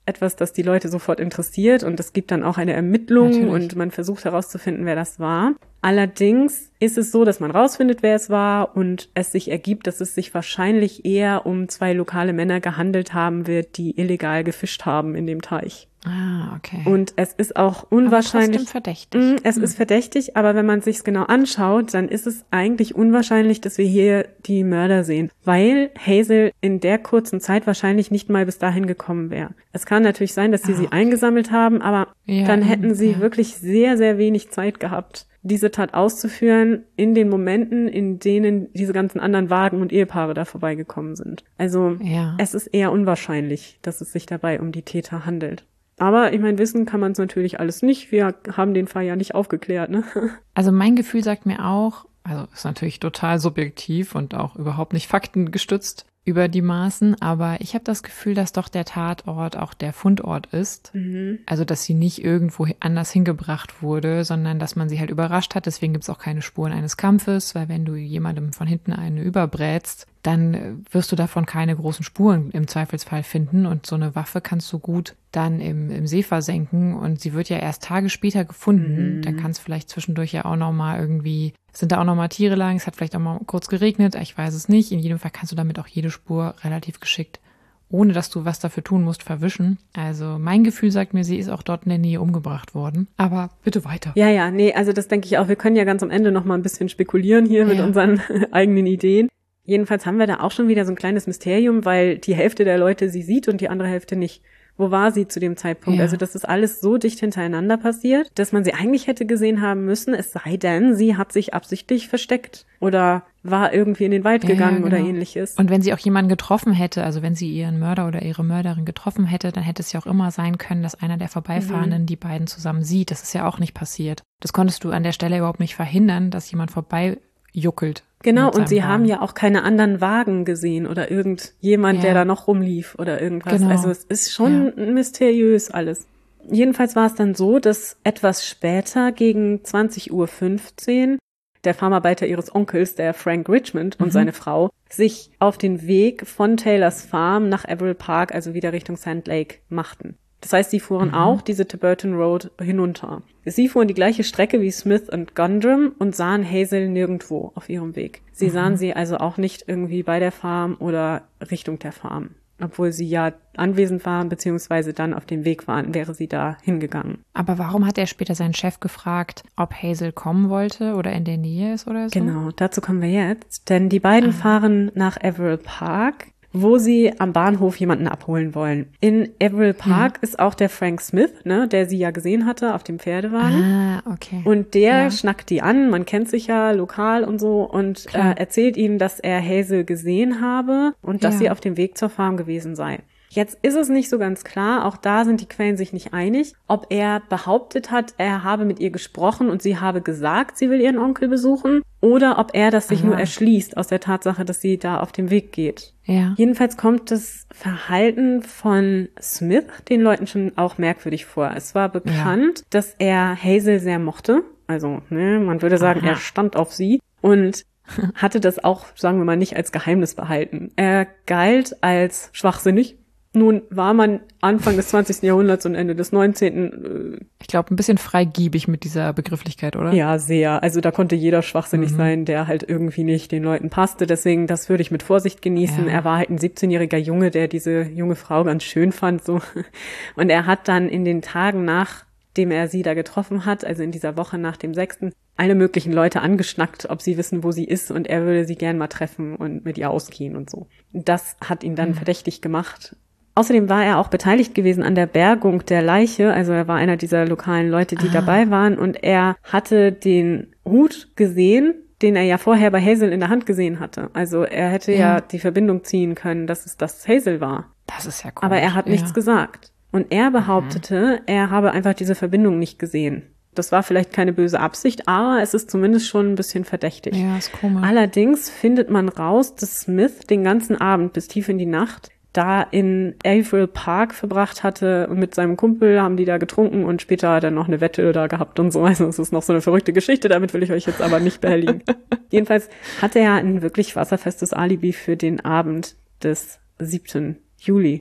etwas, das die Leute sofort interessiert und es gibt dann auch eine Ermittlung Natürlich. und man versucht herauszufinden, wer das war. Allerdings ist es so, dass man rausfindet, wer es war und es sich ergibt, dass es sich wahrscheinlich eher um zwei lokale Männer gehandelt haben wird, die illegal gefischt haben in dem Teich. Ah, okay. Und es ist auch unwahrscheinlich. Aber trotzdem verdächtig. Mh, es hm. ist verdächtig, aber wenn man sich's genau anschaut, dann ist es eigentlich unwahrscheinlich, dass wir hier die Mörder sehen, weil Hazel in der kurzen Zeit wahrscheinlich nicht mal bis dahin gekommen wäre. Es kann natürlich sein, dass sie Ah, sie okay. eingesammelt haben, aber Ja, dann hätten sie ja. wirklich sehr, sehr wenig Zeit gehabt, diese Tat auszuführen in den Momenten, in denen diese ganzen anderen Wagen und Ehepaare da vorbeigekommen sind. Also Ja. es ist eher unwahrscheinlich, dass es sich dabei um die Täter handelt. Aber ich meine, wissen kann man es natürlich alles nicht. Wir haben den Fall ja nicht aufgeklärt, ne? Also mein Gefühl sagt mir auch, also ist natürlich total subjektiv und auch überhaupt nicht faktengestützt über die Maßen, aber ich habe das Gefühl, dass doch der Tatort auch der Fundort ist. Mhm. Also dass sie nicht irgendwo anders hingebracht wurde, sondern dass man sie halt überrascht hat. Deswegen gibt es auch keine Spuren eines Kampfes, weil wenn du jemandem von hinten eine überbrätst, dann wirst du davon keine großen Spuren im Zweifelsfall finden und so eine Waffe kannst du gut dann im, im See versenken und sie wird ja erst Tage später gefunden. Mhm. Dann kann es vielleicht zwischendurch ja auch nochmal irgendwie, sind da auch nochmal Tiere lang, es hat vielleicht auch mal kurz geregnet, ich weiß es nicht. In jedem Fall kannst du damit auch jede Spur relativ geschickt, ohne dass du was dafür tun musst, verwischen. Also mein Gefühl sagt mir, sie ist auch dort in der Nähe umgebracht worden. Aber bitte weiter. Ja, ja, nee, also das denke ich auch. Wir können ja ganz am Ende noch mal ein bisschen spekulieren hier mit Ja. unseren eigenen Ideen. Jedenfalls haben wir da auch schon wieder so ein kleines Mysterium, weil die Hälfte der Leute sie sieht und die andere Hälfte nicht. Wo war sie zu dem Zeitpunkt? Ja. Also das ist alles so dicht hintereinander passiert, dass man sie eigentlich hätte gesehen haben müssen, es sei denn, sie hat sich absichtlich versteckt oder war irgendwie in den Wald Ja, gegangen ja, oder genau. ähnliches. Und wenn sie auch jemanden getroffen hätte, also wenn sie ihren Mörder oder ihre Mörderin getroffen hätte, dann hätte es ja auch immer sein können, dass einer der Vorbeifahrenden Mhm. die beiden zusammen sieht. Das ist ja auch nicht passiert. Das konntest du an der Stelle überhaupt nicht verhindern, dass jemand vorbeijuckelt. Genau, mit und seinem sie haben Wagen. ja auch keine anderen Wagen gesehen oder irgendjemand, Ja. der da noch rumlief oder irgendwas. Genau. Also es ist schon mysteriös alles. Jedenfalls war es dann so, dass etwas später gegen zwanzig Uhr fünfzehn der Farmarbeiter ihres Onkels, der Frank Richmond, und Mhm. seine Frau sich auf den Weg von Taylors Farm nach Averill Park, also wieder Richtung Sand Lake, machten. Das heißt, sie fuhren Mhm. auch diese Tiburton Road hinunter. Sie fuhren die gleiche Strecke wie Smith und Gundrum und sahen Hazel nirgendwo auf ihrem Weg. Sie Mhm. sahen sie also auch nicht irgendwie bei der Farm oder Richtung der Farm. Obwohl sie ja anwesend waren, beziehungsweise dann auf dem Weg waren, wäre sie da hingegangen. Aber warum hat er später seinen Chef gefragt, ob Hazel kommen wollte oder in der Nähe ist oder so? Genau, dazu kommen wir jetzt. Denn die beiden Ah. fahren nach Averill Park, wo sie am Bahnhof jemanden abholen wollen. In Averill Park Ja. ist auch der Frank Smith, ne, der sie ja gesehen hatte auf dem Pferdewagen. Ah, okay. Und der Ja. schnackt die an, man kennt sich ja lokal und so, und äh, Klar. erzählt ihnen, dass er Hazel gesehen habe und dass Ja. sie auf dem Weg zur Farm gewesen sei. Jetzt ist es nicht so ganz klar, auch da sind die Quellen sich nicht einig, ob er behauptet hat, er habe mit ihr gesprochen und sie habe gesagt, sie will ihren Onkel besuchen, oder ob er das sich Aha. nur erschließt aus der Tatsache, dass sie da auf dem Weg geht. Ja. Jedenfalls kommt das Verhalten von Smith den Leuten schon auch merkwürdig vor. Es war bekannt, dass er Hazel sehr mochte. Also, ne, man würde sagen, Aha. er stand auf sie und hatte das auch, sagen wir mal, nicht als Geheimnis behalten. Er galt als schwachsinnig. Nun war man Anfang des zwanzigsten Jahrhunderts und Ende des neunzehnten. Ich glaube, ein bisschen freigiebig mit dieser Begrifflichkeit, oder? Äh, ja, sehr. Also da konnte jeder schwachsinnig Mhm. sein, der halt irgendwie nicht den Leuten passte. Deswegen, das würde ich mit Vorsicht genießen. Ja. Er war halt ein siebzehnjähriger Junge, der diese junge Frau ganz schön fand, so. Und er hat dann in den Tagen, nachdem er sie da getroffen hat, also in dieser Woche nach dem sechsten, alle möglichen Leute angeschnackt, ob sie wissen, wo sie ist, und er würde sie gern mal treffen und mit ihr ausgehen und so. Das hat ihn dann Mhm. verdächtig gemacht. Außerdem war er auch beteiligt gewesen an der Bergung der Leiche, also er war einer dieser lokalen Leute, die Ah. dabei waren, und er hatte den Hut gesehen, den er ja vorher bei Hazel in der Hand gesehen hatte. Also er hätte ja, Ja. die Verbindung ziehen können, dass es das Hazel war. Das ist ja komisch. Aber er hat nichts ja. gesagt. Und er behauptete, er habe einfach diese Verbindung nicht gesehen. Das war vielleicht keine böse Absicht, aber es ist zumindest schon ein bisschen verdächtig. Ja, ist komisch. Allerdings findet man raus, dass Smith den ganzen Abend bis tief in die Nacht da in Averill Park verbracht hatte und mit seinem Kumpel haben die da getrunken und später hat er noch eine Wette da gehabt und so. Also es ist noch so eine verrückte Geschichte, damit will ich euch jetzt aber nicht behelligen. Jedenfalls hatte er ein wirklich wasserfestes Alibi für den Abend des siebten Juli.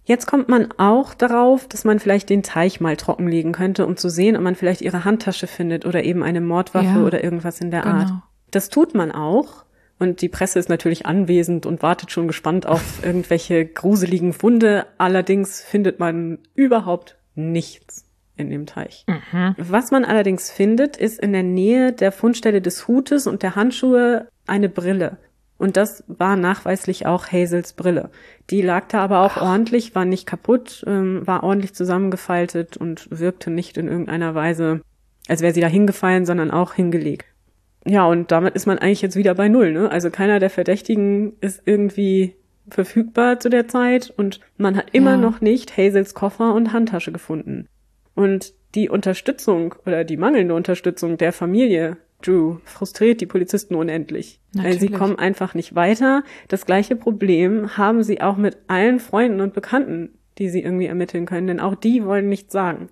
Jetzt kommt man auch darauf, dass man vielleicht den Teich mal trockenlegen könnte, um zu sehen, ob man vielleicht ihre Handtasche findet oder eben eine Mordwaffe Ja, oder irgendwas in der genau. Art. Das tut man auch. Und die Presse ist natürlich anwesend und wartet schon gespannt auf irgendwelche gruseligen Funde. Allerdings findet man überhaupt nichts in dem Teich. Mhm. Was man allerdings findet, ist in der Nähe der Fundstelle des Hutes und der Handschuhe eine Brille. Und das war nachweislich auch Hazels Brille. Die lag da aber auch Ach. ordentlich, war nicht kaputt, ähm, war ordentlich zusammengefaltet und wirkte nicht in irgendeiner Weise, als wäre sie da hingefallen, sondern auch hingelegt. Ja, und damit ist man eigentlich jetzt wieder bei Null, ne? Also keiner der Verdächtigen ist irgendwie verfügbar zu der Zeit und man hat immer Ja. noch nicht Hazels Koffer und Handtasche gefunden. Und die Unterstützung oder die mangelnde Unterstützung der Familie Drew frustriert die Polizisten unendlich. Weil sie Natürlich. kommen einfach nicht weiter. Das gleiche Problem haben sie auch mit allen Freunden und Bekannten, die sie irgendwie ermitteln können, denn auch die wollen nichts sagen.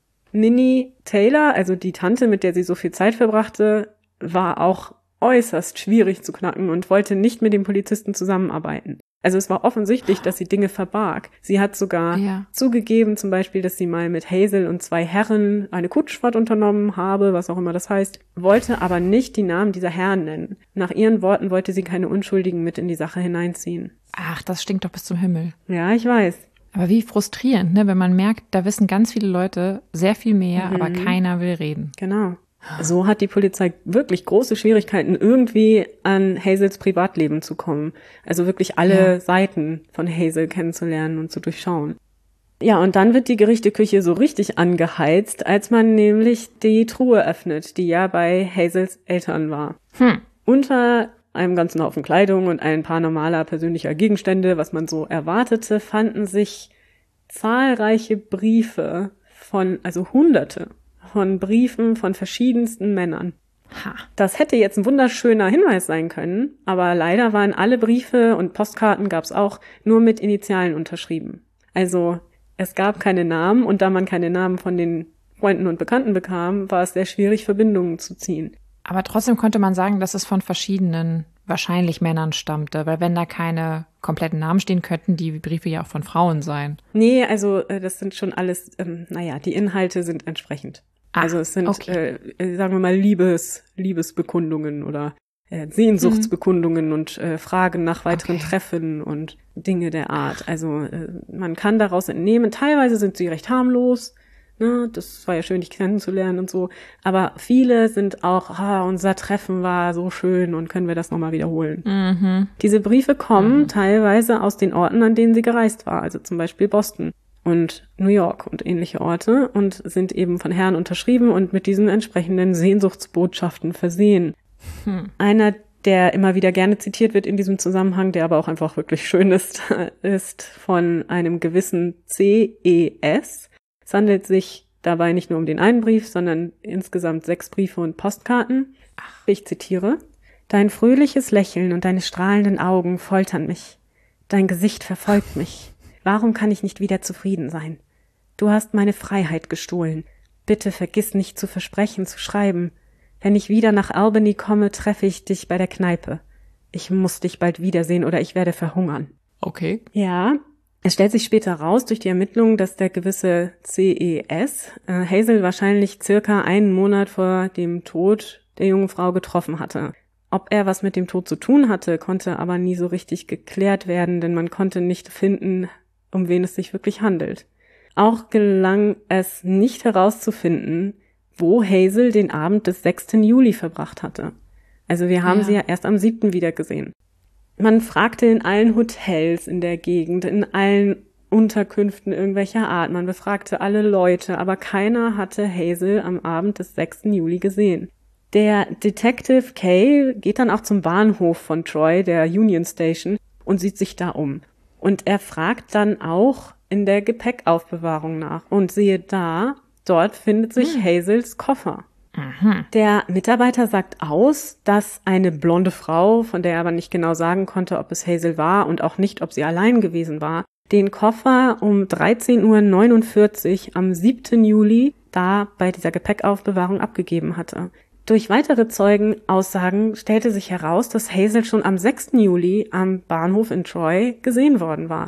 Ninnie Taylor, also die Tante, mit der sie so viel Zeit verbrachte, war auch äußerst schwierig zu knacken und wollte nicht mit den Polizisten zusammenarbeiten. Also es war offensichtlich, dass sie Dinge verbarg. Sie hat sogar Ja. zugegeben, zum Beispiel, dass sie mal mit Hazel und zwei Herren eine Kutschfahrt unternommen habe, was auch immer das heißt, wollte aber nicht die Namen dieser Herren nennen. Nach ihren Worten wollte sie keine Unschuldigen mit in die Sache hineinziehen. Ach, das stinkt doch bis zum Himmel. Ja, ich weiß. Aber wie frustrierend, ne, wenn man merkt, da wissen ganz viele Leute sehr viel mehr, Mhm. aber keiner will reden. Genau. So hat die Polizei wirklich große Schwierigkeiten, irgendwie an Hazels Privatleben zu kommen. Also wirklich alle Ja. Seiten von Hazel kennenzulernen und zu durchschauen. Ja, und dann wird die Gerichteküche so richtig angeheizt, als man nämlich die Truhe öffnet, die ja bei Hazels Eltern war. Hm. Unter einem ganzen Haufen Kleidung und ein paar normaler persönlicher Gegenstände, was man so erwartete, fanden sich zahlreiche Briefe von, also Hunderte von Briefen von verschiedensten Männern. Ha. Das hätte jetzt ein wunderschöner Hinweis sein können, aber leider waren alle Briefe und Postkarten gab's auch nur mit Initialen unterschrieben. Also es gab keine Namen und da man keine Namen von den Freunden und Bekannten bekam, war es sehr schwierig, Verbindungen zu ziehen. Aber trotzdem konnte man sagen, dass es von verschiedenen, wahrscheinlich Männern stammte, weil wenn da keine kompletten Namen stehen, könnten die Briefe ja auch von Frauen sein. Nee, also äh, das sind schon alles, ähm, naja, die Inhalte sind entsprechend. Ah, also es sind, okay. äh, sagen wir mal, Liebes, Liebesbekundungen oder äh, Sehnsuchtsbekundungen mhm. und äh, Fragen nach weiteren Okay. Treffen und Dinge der Art. Also äh, man kann daraus entnehmen, teilweise sind sie recht harmlos, ne, das war ja schön, dich kennenzulernen und so, aber viele sind auch, ah, unser Treffen war so schön und können wir das nochmal wiederholen. Mhm. Diese Briefe kommen Mhm. teilweise aus den Orten, an denen sie gereist war, also zum Beispiel Boston und New York und ähnliche Orte und sind eben von Herren unterschrieben und mit diesen entsprechenden Sehnsuchtsbotschaften versehen. Hm. Einer, der immer wieder gerne zitiert wird in diesem Zusammenhang, der aber auch einfach wirklich schön ist, ist von einem gewissen C E S. Es handelt sich dabei nicht nur um den einen Brief, sondern insgesamt sechs Briefe und Postkarten. Ich zitiere: Dein fröhliches Lächeln und deine strahlenden Augen foltern mich. Dein Gesicht verfolgt mich. Warum kann ich nicht wieder zufrieden sein? Du hast meine Freiheit gestohlen. Bitte vergiss nicht zu versprechen, zu schreiben. Wenn ich wieder nach Albany komme, treffe ich dich bei der Kneipe. Ich muss dich bald wiedersehen oder ich werde verhungern. Okay. Ja, es stellt sich später raus durch die Ermittlungen, dass der gewisse C E S äh, Hazel wahrscheinlich circa einen Monat vor dem Tod der jungen Frau getroffen hatte. Ob er was mit dem Tod zu tun hatte, konnte aber nie so richtig geklärt werden, denn man konnte nicht finden, um wen es sich wirklich handelt. Auch gelang es nicht herauszufinden, wo Hazel den Abend des sechsten Juli verbracht hatte. Also wir haben Ja. sie ja erst am siebten wiedergesehen. Man fragte in allen Hotels in der Gegend, in allen Unterkünften irgendwelcher Art. Man befragte alle Leute, aber keiner hatte Hazel am Abend des sechsten Juli gesehen. Der Detective Kay geht dann auch zum Bahnhof von Troy, der Union Station, und sieht sich da um. Und er fragt dann auch in der Gepäckaufbewahrung nach. Und siehe da, dort findet sich Hm. Hazels Koffer. Mhm. Der Mitarbeiter sagt aus, dass eine blonde Frau, von der er aber nicht genau sagen konnte, ob es Hazel war und auch nicht, ob sie allein gewesen war, den Koffer um dreizehn Uhr neunundvierzig am siebten Juli da bei dieser Gepäckaufbewahrung abgegeben hatte. Durch weitere Zeugenaussagen stellte sich heraus, dass Hazel schon am sechsten Juli am Bahnhof in Troy gesehen worden war.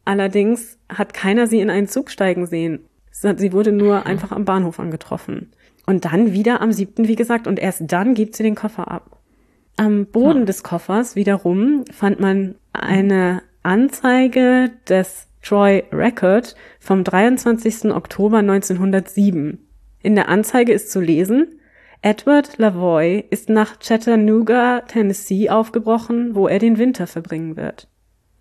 Allerdings hat keiner sie in einen Zug steigen sehen. Sie wurde nur einfach am Bahnhof angetroffen. Und dann wieder am siebten, wie gesagt, und erst dann gibt sie den Koffer ab. Am Boden hm. des Koffers wiederum fand man eine Anzeige des Troy Record vom dreiundzwanzigsten Oktober neunzehnhundertsieben. In der Anzeige ist zu lesen: Edward Lavoie ist nach Chattanooga, Tennessee aufgebrochen, wo er den Winter verbringen wird.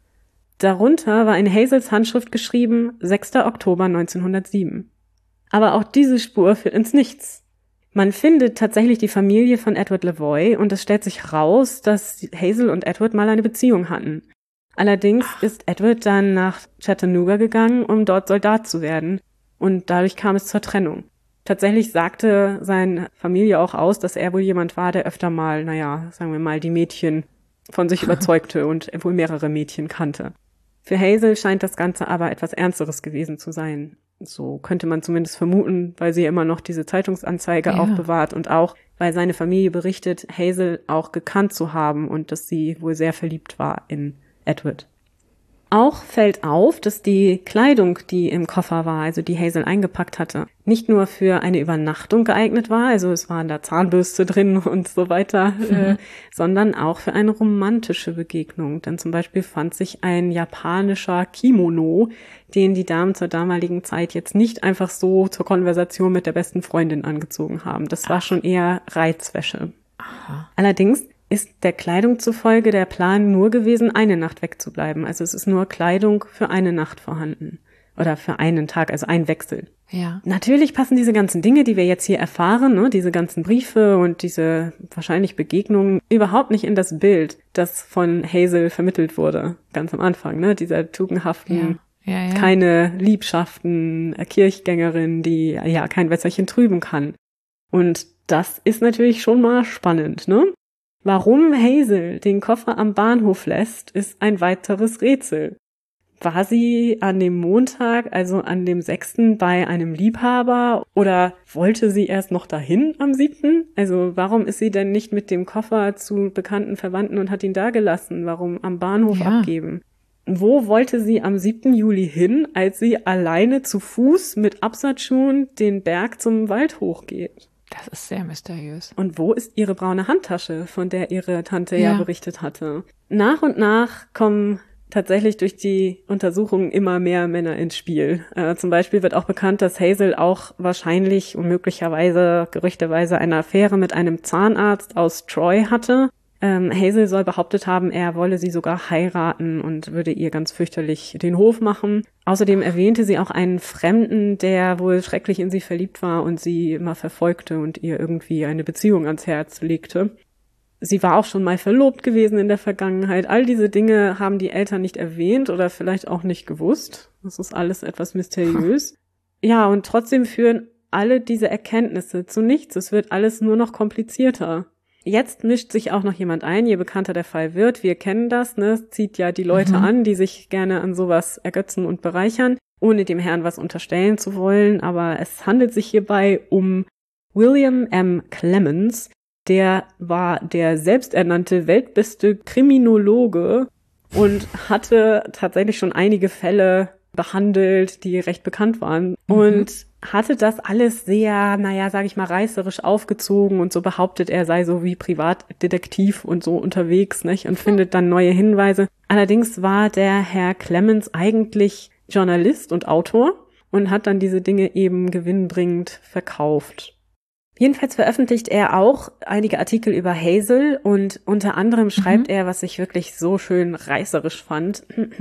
Darunter war in Hazels Handschrift geschrieben sechster Oktober neunzehnhundertsieben. Aber auch diese Spur führt ins Nichts. Man findet tatsächlich die Familie von Edward Lavoie und es stellt sich raus, dass Hazel und Edward mal eine Beziehung hatten. Allerdings ist Edward dann nach Chattanooga gegangen, um dort Soldat zu werden, und dadurch kam es zur Trennung. Tatsächlich sagte seine Familie auch aus, dass er wohl jemand war, der öfter mal, naja, sagen wir mal, die Mädchen von sich überzeugte und wohl mehrere Mädchen kannte. Für Hazel scheint das Ganze aber etwas Ernsteres gewesen zu sein. So könnte man zumindest vermuten, weil sie immer noch diese Zeitungsanzeige ja. aufbewahrt und auch, weil seine Familie berichtet, Hazel auch gekannt zu haben und dass sie wohl sehr verliebt war in Edward. Auch fällt auf, dass die Kleidung, die im Koffer war, also die Hazel eingepackt hatte, nicht nur für eine Übernachtung geeignet war, also es waren da Zahnbürste drin und so weiter, mhm. äh, sondern auch für eine romantische Begegnung. Denn zum Beispiel fand sich ein japanischer Kimono, den die Damen zur damaligen Zeit jetzt nicht einfach so zur Konversation mit der besten Freundin angezogen haben. Das war schon eher Reizwäsche. Aha. Allerdings ist der Kleidung zufolge der Plan nur gewesen, eine Nacht wegzubleiben. Also es ist nur Kleidung für eine Nacht vorhanden. Oder für einen Tag, also ein Wechsel. Ja. Natürlich passen diese ganzen Dinge, die wir jetzt hier erfahren, ne, diese ganzen Briefe und diese wahrscheinlich Begegnungen, überhaupt nicht in das Bild, das von Hazel vermittelt wurde. Ganz am Anfang, ne, dieser tugendhaften, ja. Ja, ja. keine Liebschaften, Kirchgängerin, die ja kein Wässerchen trüben kann. Und das ist natürlich schon mal spannend, ne? Warum Hazel den Koffer am Bahnhof lässt, ist ein weiteres Rätsel. War sie an dem Montag, also an dem sechsten bei einem Liebhaber, oder wollte sie erst noch dahin am siebten? Also warum ist sie denn nicht mit dem Koffer zu bekannten Verwandten und hat ihn da gelassen? Warum am Bahnhof ja. abgeben? Wo wollte sie am siebten Juli hin, als sie alleine zu Fuß mit Absatzschuhen den Berg zum Wald hochgeht? Das ist sehr mysteriös. Und wo ist ihre braune Handtasche, von der ihre Tante ja, ja berichtet hatte? Nach und nach kommen tatsächlich durch die Untersuchungen immer mehr Männer ins Spiel. Äh, zum Beispiel wird auch bekannt, dass Hazel auch wahrscheinlich und möglicherweise, gerüchteweise, eine Affäre mit einem Zahnarzt aus Troy hatte. Ähm, Hazel soll behauptet haben, er wolle sie sogar heiraten und würde ihr ganz fürchterlich den Hof machen. Außerdem erwähnte sie auch einen Fremden, der wohl schrecklich in sie verliebt war und sie immer verfolgte und ihr irgendwie eine Beziehung ans Herz legte. Sie war auch schon mal verlobt gewesen in der Vergangenheit. All diese Dinge haben die Eltern nicht erwähnt oder vielleicht auch nicht gewusst. Das ist alles etwas mysteriös. Ja, und trotzdem führen alle diese Erkenntnisse zu nichts. Es wird alles nur noch komplizierter. Jetzt mischt sich auch noch jemand ein, je bekannter der Fall wird. Wir kennen das, ne? Es zieht ja die Leute mhm. an, die sich gerne an sowas ergötzen und bereichern, ohne dem Herrn was unterstellen zu wollen. Aber es handelt sich hierbei um William M. Clemens. Der war der selbsternannte weltbeste Kriminologe und hatte tatsächlich schon einige Fälle behandelt, die recht bekannt waren. Mhm. Und hatte das alles sehr, naja, sag ich mal, reißerisch aufgezogen und so behauptet, er sei so wie Privatdetektiv und so unterwegs, nicht? Und findet dann neue Hinweise. Allerdings war der Herr Clemens eigentlich Journalist und Autor und hat dann diese Dinge eben gewinnbringend verkauft. Jedenfalls veröffentlicht er auch einige Artikel über Hazel und unter anderem schreibt mhm. er, was ich wirklich so schön reißerisch fand.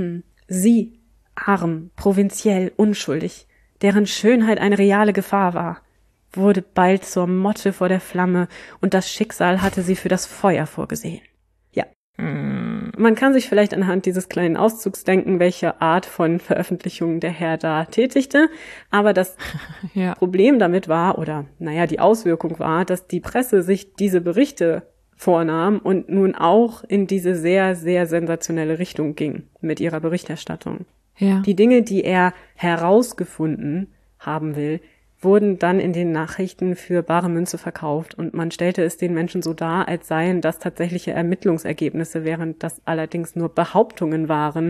Sie, arm, provinziell, unschuldig, deren Schönheit eine reale Gefahr war, wurde bald zur Motte vor der Flamme und das Schicksal hatte sie für das Feuer vorgesehen. Ja. Mm. Man kann sich vielleicht anhand dieses kleinen Auszugs denken, welche Art von Veröffentlichung der Herr da tätigte, aber das ja. Problem damit war, oder naja, die Auswirkung war, dass die Presse sich diese Berichte vornahm und nun auch in diese sehr, sehr sensationelle Richtung ging mit ihrer Berichterstattung. Ja. Die Dinge, die er herausgefunden haben will, wurden dann in den Nachrichten für bare Münze verkauft und man stellte es den Menschen so dar, als seien das tatsächliche Ermittlungsergebnisse, während das allerdings nur Behauptungen waren,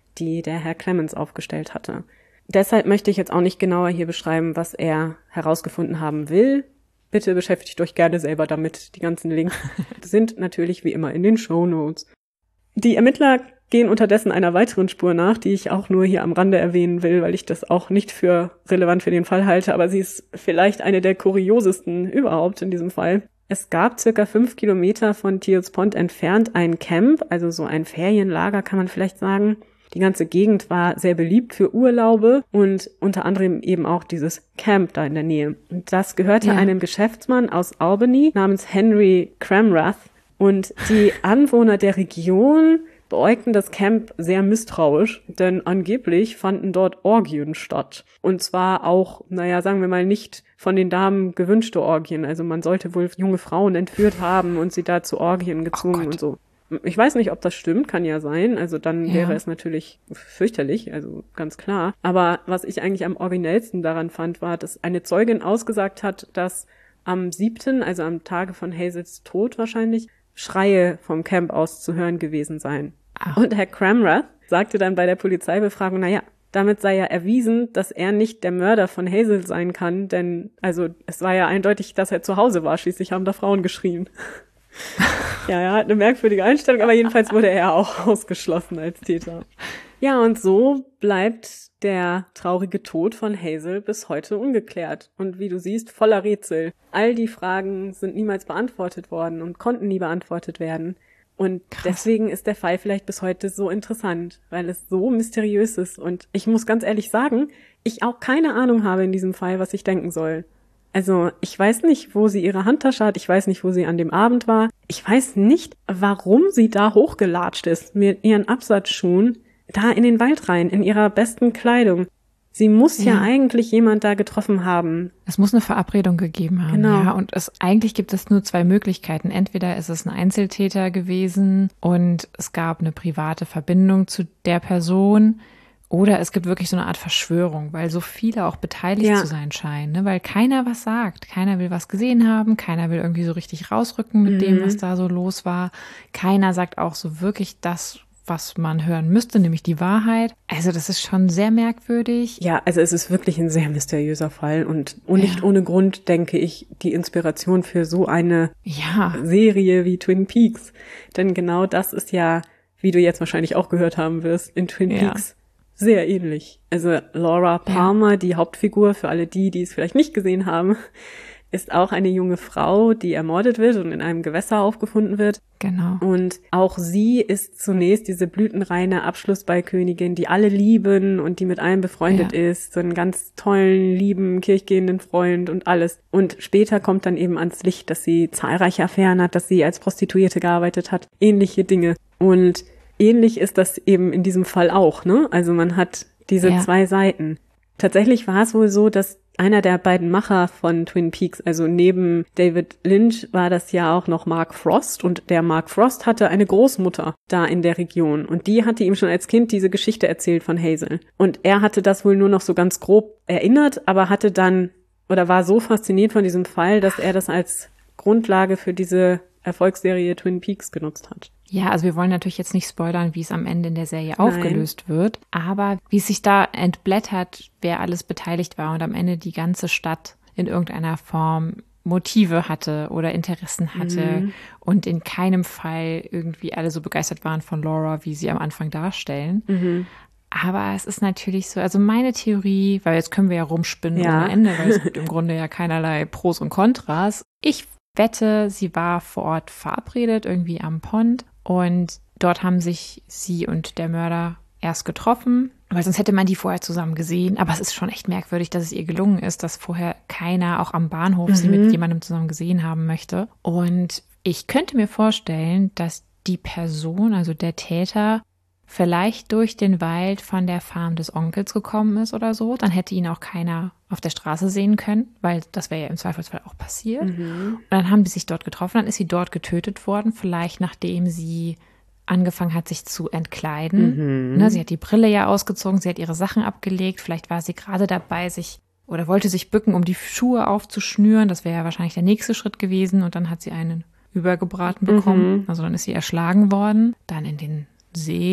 die der Herr Clemens aufgestellt hatte. Deshalb möchte ich jetzt auch nicht genauer hier beschreiben, was er herausgefunden haben will. Bitte beschäftigt euch gerne selber damit. Die ganzen Links sind natürlich wie immer in den Shownotes. Die Ermittler gehen unterdessen einer weiteren Spur nach, die ich auch nur hier am Rande erwähnen will, weil ich das auch nicht für relevant für den Fall halte, aber sie ist vielleicht eine der kuriosesten überhaupt in diesem Fall. Es gab circa fünf Kilometer von Teals Pond entfernt ein Camp, also so ein Ferienlager kann man vielleicht sagen. Die ganze Gegend war sehr beliebt für Urlaube und unter anderem eben auch dieses Camp da in der Nähe. Und das gehörte ja. einem Geschäftsmann aus Albany namens Henry Cramrath. Und die Anwohner der Region beäugten das Camp sehr misstrauisch, denn angeblich fanden dort Orgien statt. Und zwar auch, naja, sagen wir mal, nicht von den Damen gewünschte Orgien. Also man sollte wohl junge Frauen entführt haben und sie da zu Orgien gezwungen und so. Ich weiß nicht, ob das stimmt, kann ja sein. Also dann ja. wäre es natürlich fürchterlich, also ganz klar. Aber was ich eigentlich am originellsten daran fand, war, dass eine Zeugin ausgesagt hat, dass am siebten, also am Tage von Hazels Tod wahrscheinlich, Schreie vom Camp aus zu hören gewesen seien. Ach. Und Herr Cramrath sagte dann bei der Polizeibefragung, naja, damit sei ja erwiesen, dass er nicht der Mörder von Hazel sein kann, denn also es war ja eindeutig, dass er zu Hause war. Schließlich haben da Frauen geschrien. Ja, er hat eine merkwürdige Einstellung, aber jedenfalls wurde er auch ausgeschlossen als Täter. Ja, und so bleibt der traurige Tod von Hazel bis heute ungeklärt. Und wie du siehst, voller Rätsel. All die Fragen sind niemals beantwortet worden und konnten nie beantwortet werden. Und Krass. Deswegen ist der Fall vielleicht bis heute so interessant, weil es so mysteriös ist. Und ich muss ganz ehrlich sagen, ich auch keine Ahnung habe in diesem Fall, was ich denken soll. Also ich weiß nicht, wo sie ihre Handtasche hat, ich weiß nicht, wo sie an dem Abend war. Ich weiß nicht, warum sie da hochgelatscht ist mit ihren Absatzschuhen, da in den Wald rein, in ihrer besten Kleidung. Sie muss ja, ja eigentlich jemand da getroffen haben. Es muss eine Verabredung gegeben haben. Genau. Ja, und es, eigentlich gibt es nur zwei Möglichkeiten. Entweder ist es ein Einzeltäter gewesen und es gab eine private Verbindung zu der Person, oder es gibt wirklich so eine Art Verschwörung, weil so viele auch beteiligt ja. zu sein scheinen, ne? Weil keiner was sagt. Keiner will was gesehen haben, keiner will irgendwie so richtig rausrücken mit mhm. dem, was da so los war. Keiner sagt auch so wirklich das, was man hören müsste, nämlich die Wahrheit. Also das ist schon sehr merkwürdig. Ja, also es ist wirklich ein sehr mysteriöser Fall und, und nicht ja. ohne Grund, denke ich, die Inspiration für so eine ja. Serie wie Twin Peaks. Denn genau das ist ja, wie du jetzt wahrscheinlich auch gehört haben wirst, in Twin ja. Peaks sehr ähnlich. Also Laura Palmer, ja. die Hauptfigur, für alle die, die es vielleicht nicht gesehen haben, ist auch eine junge Frau, die ermordet wird und in einem Gewässer aufgefunden wird. Genau. Und auch sie ist zunächst diese blütenreine Abschlussballkönigin, die alle lieben und die mit allen befreundet ja. ist. So einen ganz tollen, lieben, kirchgehenden Freund und alles. Und später kommt dann eben ans Licht, dass sie zahlreiche Affären hat, dass sie als Prostituierte gearbeitet hat. Ähnliche Dinge. Und ähnlich ist das eben in diesem Fall auch, ne? Also man hat diese ja. zwei Seiten. Tatsächlich war es wohl so, dass einer der beiden Macher von Twin Peaks, also neben David Lynch, war das ja auch noch Mark Frost. Und der Mark Frost hatte eine Großmutter da in der Region. Und die hatte ihm schon als Kind diese Geschichte erzählt von Hazel. Und er hatte das wohl nur noch so ganz grob erinnert, aber hatte dann, oder war so fasziniert von diesem Fall, dass er das als Grundlage für diese Erfolgsserie Twin Peaks genutzt hat. Ja, also wir wollen natürlich jetzt nicht spoilern, wie es am Ende in der Serie aufgelöst Nein. wird, aber wie es sich da entblättert, wer alles beteiligt war und am Ende die ganze Stadt in irgendeiner Form Motive hatte oder Interessen hatte mhm. und in keinem Fall irgendwie alle so begeistert waren von Laura, wie sie am Anfang darstellen. Mhm. Aber es ist natürlich so, also meine Theorie, weil jetzt können wir ja rumspinnen ja. ohne Ende, weil es gibt im Grunde ja keinerlei Pros und Kontras. Ich wette, sie war vor Ort verabredet, irgendwie am Pond. Und dort haben sich sie und der Mörder erst getroffen, weil sonst hätte man die vorher zusammen gesehen. Aber es ist schon echt merkwürdig, dass es ihr gelungen ist, dass vorher keiner, auch am Bahnhof, mhm. sie mit jemandem zusammen gesehen haben möchte. Und ich könnte mir vorstellen, dass die Person, also der Täter, vielleicht durch den Wald von der Farm des Onkels gekommen ist oder so. Dann hätte ihn auch keiner auf der Straße sehen können, weil das wäre ja im Zweifelsfall auch passiert. Mhm. Und dann haben die sich dort getroffen, dann ist sie dort getötet worden, vielleicht nachdem sie angefangen hat, sich zu entkleiden. Mhm. Ne, sie hat die Brille ja ausgezogen, sie hat ihre Sachen abgelegt, vielleicht war sie gerade dabei, sich oder wollte sich bücken, um die Schuhe aufzuschnüren. Das wäre ja wahrscheinlich der nächste Schritt gewesen. Und dann hat sie einen übergebraten bekommen. Mhm. Also dann ist sie erschlagen worden, dann in den See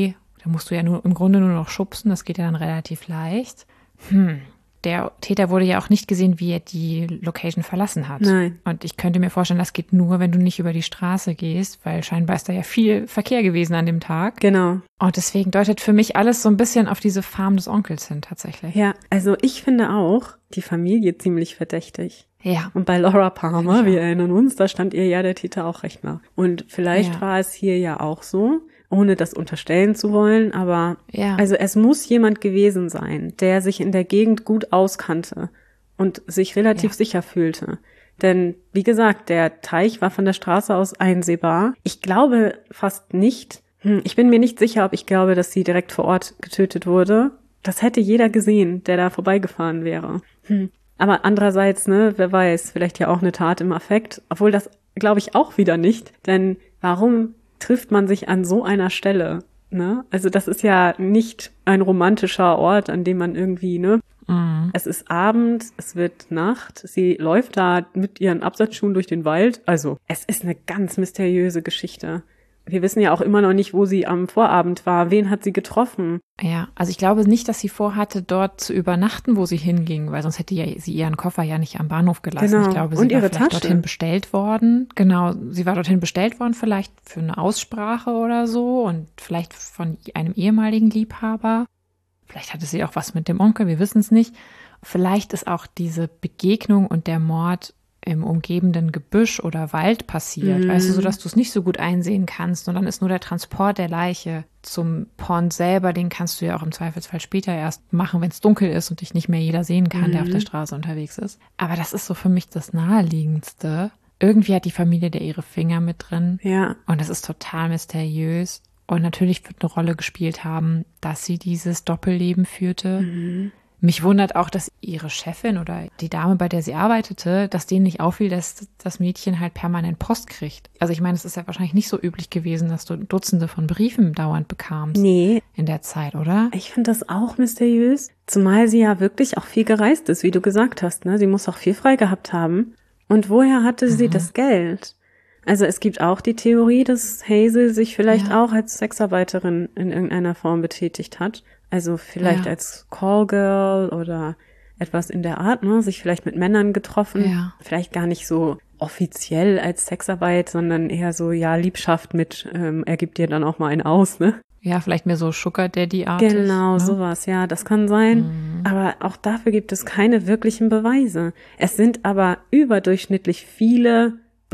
Da musst du ja nur, im Grunde nur noch schubsen, das geht ja dann relativ leicht. Hm. Der Täter wurde ja auch nicht gesehen, wie er die Location verlassen hat. Nein. Und ich könnte mir vorstellen, das geht nur, wenn du nicht über die Straße gehst, weil scheinbar ist da ja viel Verkehr gewesen an dem Tag. Genau. Und deswegen deutet für mich alles so ein bisschen auf diese Farm des Onkels hin, tatsächlich. Ja, also ich finde auch die Familie ziemlich verdächtig. Ja. Und bei Laura Palmer, wir erinnern uns, da stand ihr ja der Täter auch recht nah. Und vielleicht Ja. war es hier ja auch so, ohne das unterstellen zu wollen, aber Ja. also es muss jemand gewesen sein, der sich in der Gegend gut auskannte und sich relativ Ja. sicher fühlte. Denn, wie gesagt, der Teich war von der Straße aus einsehbar. Ich glaube fast nicht, hm, ich bin mir nicht sicher, ob ich glaube, dass sie direkt vor Ort getötet wurde. Das hätte jeder gesehen, der da vorbeigefahren wäre. Hm. Aber andererseits, ne, wer weiß, vielleicht ja auch eine Tat im Affekt, obwohl das glaube ich auch wieder nicht, denn warum trifft man sich an so einer Stelle, ne? Also das ist ja nicht ein romantischer Ort, an dem man irgendwie, ne? Mhm. Es ist Abend, es wird Nacht, sie läuft da mit ihren Absatzschuhen durch den Wald. Also es ist eine ganz mysteriöse Geschichte. Wir wissen ja auch immer noch nicht, wo sie am Vorabend war. Wen hat sie getroffen? Ja, also ich glaube nicht, dass sie vorhatte, dort zu übernachten, wo sie hinging, weil sonst hätte ja sie ihren Koffer ja nicht am Bahnhof gelassen. Genau. Ich glaube, sie Und war ihre vielleicht Tasche. dorthin bestellt worden. Genau, sie war dorthin bestellt worden, vielleicht für eine Aussprache oder so und vielleicht von einem ehemaligen Liebhaber. Vielleicht hatte sie auch was mit dem Onkel, wir wissen es nicht. Vielleicht ist auch diese Begegnung und der Mord im umgebenden Gebüsch oder Wald passiert, Mhm. weißt du, sodass du es nicht so gut einsehen kannst. Und dann ist nur der Transport der Leiche zum Pond selber, den kannst du ja auch im Zweifelsfall später erst machen, wenn es dunkel ist und dich nicht mehr jeder sehen kann, Mhm. der auf der Straße unterwegs ist. Aber das ist so für mich das Naheliegendste. Irgendwie hat die Familie da ihre Finger mit drin. Ja. Und es ist total mysteriös. Und natürlich wird eine Rolle gespielt haben, dass sie dieses Doppelleben führte. Mhm. Mich wundert auch, dass ihre Chefin oder die Dame, bei der sie arbeitete, dass denen nicht auffiel, dass das Mädchen halt permanent Post kriegt. Also ich meine, es ist ja wahrscheinlich nicht so üblich gewesen, dass du Dutzende von Briefen dauernd bekamst Nee, in der Zeit, oder? ich finde das auch mysteriös, zumal sie ja wirklich auch viel gereist ist, wie du gesagt hast, ne? Sie muss auch viel frei gehabt haben. Und woher hatte sie Mhm. das Geld? Also es gibt auch die Theorie, dass Hazel sich vielleicht Ja. auch als Sexarbeiterin in irgendeiner Form betätigt hat. Also vielleicht Ja. als Callgirl oder etwas in der Art, ne? Sich vielleicht mit Männern getroffen. Ja. Vielleicht gar nicht so offiziell als Sexarbeit, sondern eher so, ja, Liebschaft mit, ähm, er gibt dir dann auch mal einen aus, ne? Ja, vielleicht mehr so Sugar Daddy-artig. Genau, ne? sowas, ja, das kann sein. Mhm. Aber auch dafür gibt es keine wirklichen Beweise. Es sind aber überdurchschnittlich viele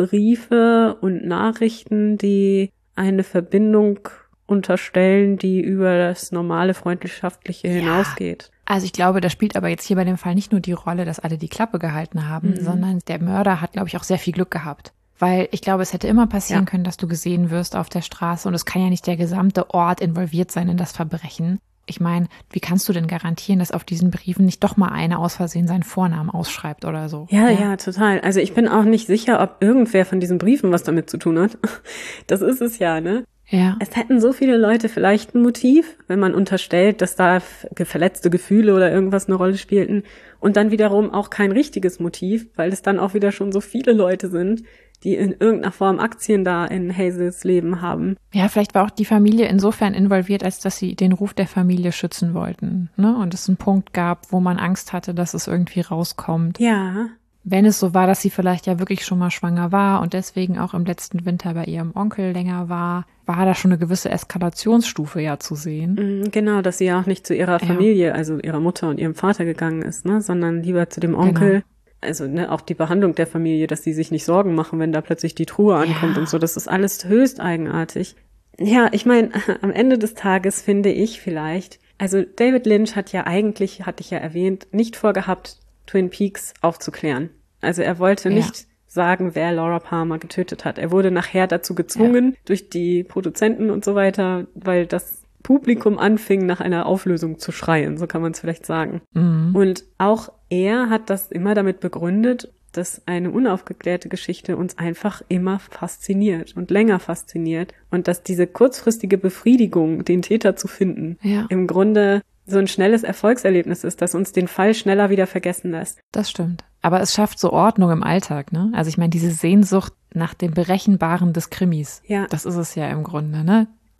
Briefe und Nachrichten, die eine Verbindung unterstellen, die über das normale Freundschaftliche Ja. hinausgeht. Also ich glaube, das spielt aber jetzt hier bei dem Fall nicht nur die Rolle, dass alle die Klappe gehalten haben, Mhm. sondern der Mörder hat, glaube ich, auch sehr viel Glück gehabt. Weil ich glaube, es hätte immer passieren Ja. können, dass du gesehen wirst auf der Straße und es kann ja nicht der gesamte Ort involviert sein in das Verbrechen. Ich meine, wie kannst du denn garantieren, dass auf diesen Briefen nicht doch mal einer aus Versehen seinen Vornamen ausschreibt oder so? Ja, ja, total. Also ich bin auch nicht sicher, ob irgendwer von diesen Briefen was damit zu tun hat. Das ist es ja, ne? Ja. Es hätten so viele Leute vielleicht ein Motiv, wenn man unterstellt, dass da f- verletzte Gefühle oder irgendwas eine Rolle spielten und dann wiederum auch kein richtiges Motiv, weil es dann auch wieder schon so viele Leute sind, die in irgendeiner Form Aktien da in Hazels Leben haben. Ja, vielleicht war auch die Familie insofern involviert, als dass sie den Ruf der Familie schützen wollten, ne? Und es einen Punkt gab, wo man Angst hatte, dass es irgendwie rauskommt. Ja, Wenn es so war, dass sie vielleicht ja wirklich schon mal schwanger war und deswegen auch im letzten Winter bei ihrem Onkel länger war, war da schon eine gewisse Eskalationsstufe ja zu sehen. mm, genau, dass sie ja auch nicht zu ihrer Ja. Familie, also ihrer Mutter und ihrem Vater gegangen ist, ne, sondern lieber zu dem Onkel. Genau. Also ne, auch die Behandlung der Familie, dass sie sich nicht Sorgen machen, wenn da plötzlich die Truhe ankommt Ja. und so, das ist alles höchst eigenartig. Ja, ich meine, am Ende des Tages finde ich vielleicht, also David Lynch hat ja eigentlich, hatte ich ja erwähnt, nicht vorgehabt, Twin Peaks aufzuklären. Also er wollte Ja. nicht sagen, wer Laura Palmer getötet hat. Er wurde nachher dazu gezwungen, durch die Produzenten und so weiter, weil das Publikum anfing, nach einer Auflösung zu schreien, so kann man es vielleicht sagen. Mhm. Und auch er hat das immer damit begründet, dass eine unaufgeklärte Geschichte uns einfach immer fasziniert und länger fasziniert und dass diese kurzfristige Befriedigung, den Täter zu finden, Ja. im Grunde so ein schnelles Erfolgserlebnis ist, das uns den Fall schneller wieder vergessen lässt. Das stimmt. Aber es schafft so Ordnung im Alltag, ne? Also ich meine, diese Sehnsucht nach dem Berechenbaren des Krimis, Ja. das ist es ja im Grunde, ne?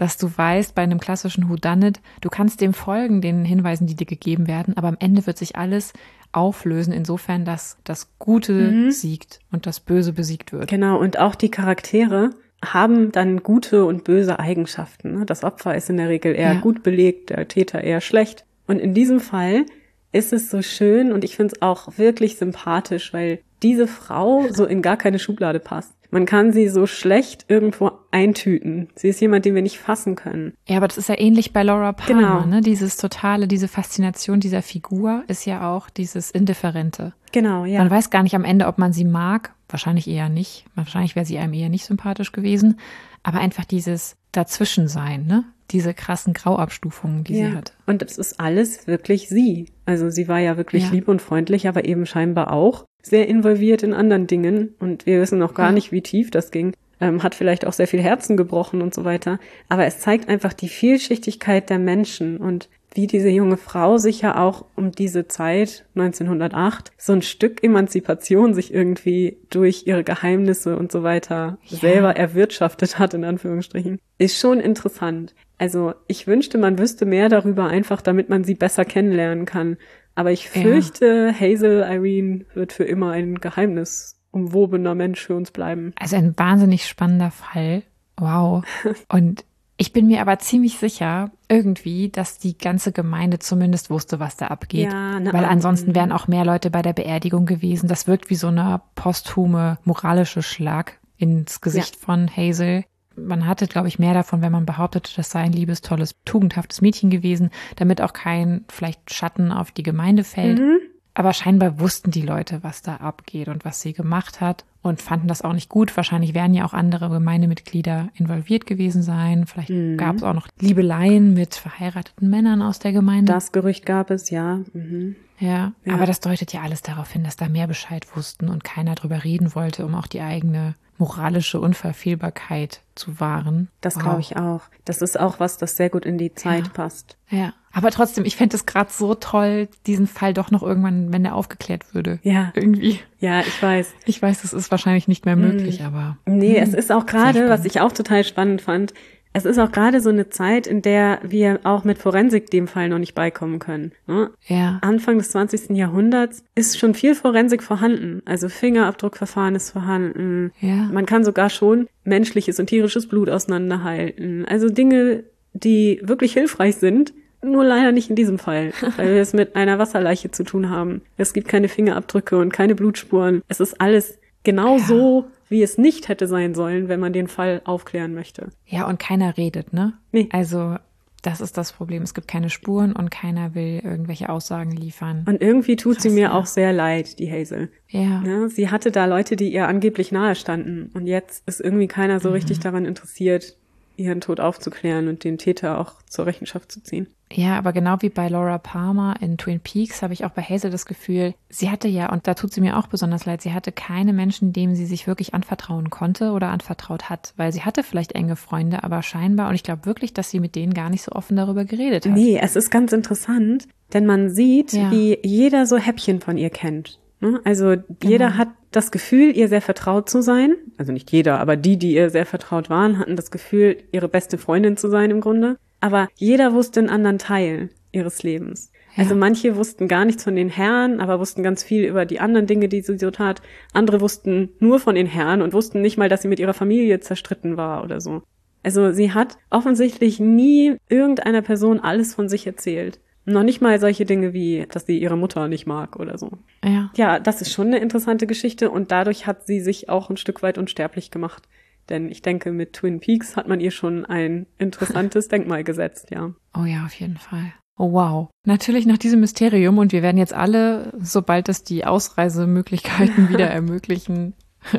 dass du weißt, bei einem klassischen Whodunit, du kannst dem folgen, den Hinweisen, die dir gegeben werden, aber am Ende wird sich alles auflösen, insofern, dass das Gute mhm. siegt und das Böse besiegt wird. Genau, und auch die Charaktere haben dann gute und böse Eigenschaften. Das Opfer ist in der Regel eher ja. gut belegt, der Täter eher schlecht. Und in diesem Fall ist es so schön und ich finde es auch wirklich sympathisch, weil diese Frau so in gar keine Schublade passt. Man kann sie so schlecht irgendwo eintüten. Sie ist jemand, den wir nicht fassen können. Ja, aber das ist ja ähnlich bei Laura Palmer, genau. ne? Dieses totale, diese Faszination dieser Figur ist ja auch dieses Indifferente. Genau, ja. Man weiß gar nicht am Ende, ob man sie mag. Wahrscheinlich eher nicht. Wahrscheinlich wäre sie einem eher nicht sympathisch gewesen. Aber einfach dieses Dazwischensein, ne? Diese krassen Grauabstufungen, die ja. sie hat. Und es ist alles wirklich sie. Also sie war ja wirklich ja. lieb und freundlich, aber eben scheinbar auch sehr involviert in anderen Dingen. Und wir wissen noch gar ja. nicht, wie tief das ging. Ähm, hat vielleicht auch sehr viel Herzen gebrochen und so weiter. Aber es zeigt einfach die Vielschichtigkeit der Menschen und wie diese junge Frau sich ja auch um diese Zeit, neunzehnhundertacht, so ein Stück Emanzipation sich irgendwie durch ihre Geheimnisse und so weiter ja. selber erwirtschaftet hat, in Anführungsstrichen, ist schon interessant. Also ich wünschte, man wüsste mehr darüber, einfach damit man sie besser kennenlernen kann. Aber ich fürchte, ja. Hazel Irene wird für immer ein geheimnisumwobener Mensch für uns bleiben. Also ein wahnsinnig spannender Fall. Wow. Und ich bin mir aber ziemlich sicher, irgendwie, dass die ganze Gemeinde zumindest wusste, was da abgeht. Ja, ne, weil ansonsten wären auch mehr Leute bei der Beerdigung gewesen. Das wirkt wie so eine posthume moralische Schlag ins Gesicht ja. von Hazel. Man hatte, glaube ich, mehr davon, wenn man behauptete, das sei ein liebes, tolles, tugendhaftes Mädchen gewesen, damit auch kein vielleicht Schatten auf die Gemeinde fällt. Mhm. Aber scheinbar wussten die Leute, was da abgeht und was sie gemacht hat und fanden das auch nicht gut. Wahrscheinlich werden ja auch andere Gemeindemitglieder involviert gewesen sein. Vielleicht mhm. gab es auch noch Liebeleien mit verheirateten Männern aus der Gemeinde. Das Gerücht gab es, ja. Mhm. Ja, ja, aber das deutet ja alles darauf hin, dass da mehr Bescheid wussten und keiner drüber reden wollte, um auch die eigene moralische Unverfehlbarkeit zu wahren. Das wow. glaube ich auch. Das ist auch was, das sehr gut in die Zeit ja. passt. Ja, aber trotzdem, ich fände es gerade so toll, diesen Fall doch noch irgendwann, wenn der aufgeklärt würde. Ja. Irgendwie. Ja, ich weiß. Ich weiß, das ist wahrscheinlich nicht mehr möglich, mm. aber. Nee, mm, es ist auch gerade, was ich auch total spannend fand, es ist auch gerade so eine Zeit, in der wir auch mit Forensik dem Fall noch nicht beikommen können. Ne? Ja. Anfang des zwanzigsten Jahrhunderts ist schon viel Forensik vorhanden. Also Fingerabdruckverfahren ist vorhanden. Ja. Man kann sogar schon menschliches und tierisches Blut auseinanderhalten. Also Dinge, die wirklich hilfreich sind, nur leider nicht in diesem Fall, weil wir es mit einer Wasserleiche zu tun haben. Es gibt keine Fingerabdrücke und keine Blutspuren. Es ist alles genau ja. so, wie es nicht hätte sein sollen, wenn man den Fall aufklären möchte. Ja, und keiner redet, ne? Nee. Also das ist das Problem. Es gibt keine Spuren und keiner will irgendwelche Aussagen liefern. Und irgendwie tut Krass, sie mir ja. auch sehr leid, die Hazel. Ja. ja. Sie hatte da Leute, die ihr angeblich nahe standen. Und jetzt ist irgendwie keiner so mhm. richtig daran interessiert, ihren Tod aufzuklären und den Täter auch zur Rechenschaft zu ziehen. Ja, aber genau wie bei Laura Palmer in Twin Peaks habe ich auch bei Hazel das Gefühl, sie hatte ja, und da tut sie mir auch besonders leid, sie hatte keine Menschen, denen sie sich wirklich anvertrauen konnte oder anvertraut hat, weil sie hatte vielleicht enge Freunde, aber scheinbar, und ich glaube wirklich, dass sie mit denen gar nicht so offen darüber geredet hat. Nee, es ist ganz interessant, denn man sieht, ja. wie jeder so Häppchen von ihr kennt. Also genau. jeder hat das Gefühl, ihr sehr vertraut zu sein. Also nicht jeder, aber die, die ihr sehr vertraut waren, hatten das Gefühl, ihre beste Freundin zu sein im Grunde. Aber jeder wusste einen anderen Teil ihres Lebens. Ja. Also manche wussten gar nichts von den Herren, aber wussten ganz viel über die anderen Dinge, die sie so tat. Andere wussten nur von den Herren und wussten nicht mal, dass sie mit ihrer Familie zerstritten war oder so. Also sie hat offensichtlich nie irgendeiner Person alles von sich erzählt. Noch nicht mal solche Dinge wie, dass sie ihre Mutter nicht mag oder so. Ja. Ja, das ist schon eine interessante Geschichte und dadurch hat sie sich auch ein Stück weit unsterblich gemacht. Denn ich denke, mit Twin Peaks hat man ihr schon ein interessantes Denkmal gesetzt, ja. Oh ja, auf jeden Fall. Oh wow. Natürlich nach diesem Mysterium, und wir werden jetzt alle, sobald es die Ausreisemöglichkeiten wieder ermöglichen,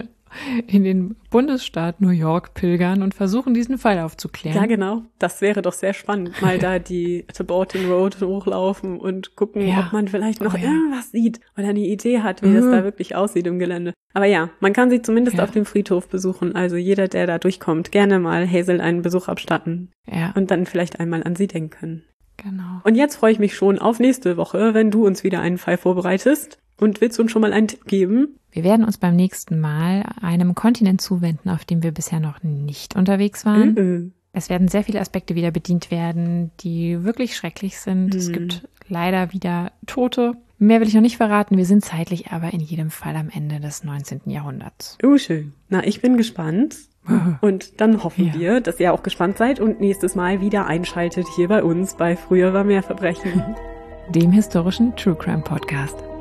in den Bundesstaat New York pilgern und versuchen, diesen Fall aufzuklären. Ja, genau. Das wäre doch sehr spannend. Mal da die Toboggan Road hochlaufen und gucken, ja. ob man vielleicht noch oh, ja. irgendwas sieht oder eine Idee hat, wie mhm. das da wirklich aussieht im Gelände. Aber ja, man kann sie zumindest ja. auf dem Friedhof besuchen. Also jeder, der da durchkommt, gerne mal Hazel einen Besuch abstatten. Ja. Und dann vielleicht einmal an sie denken. Genau. Und jetzt freue ich mich schon auf nächste Woche, wenn du uns wieder einen Fall vorbereitest. Und willst du uns schon mal einen Tipp geben? Wir werden uns beim nächsten Mal einem Kontinent zuwenden, auf dem wir bisher noch nicht unterwegs waren. Mhm. Es werden sehr viele Aspekte wieder bedient werden, die wirklich schrecklich sind. Mhm. Es gibt leider wieder Tote. Mehr will ich noch nicht verraten. Wir sind zeitlich aber in jedem Fall am Ende des neunzehnten Jahrhunderts. Oh, schön. Na, ich bin gespannt. Und dann hoffen ja. wir, dass ihr auch gespannt seid und nächstes Mal wieder einschaltet hier bei uns bei Früher war mehr Verbrechen. Dem historischen True Crime Podcast.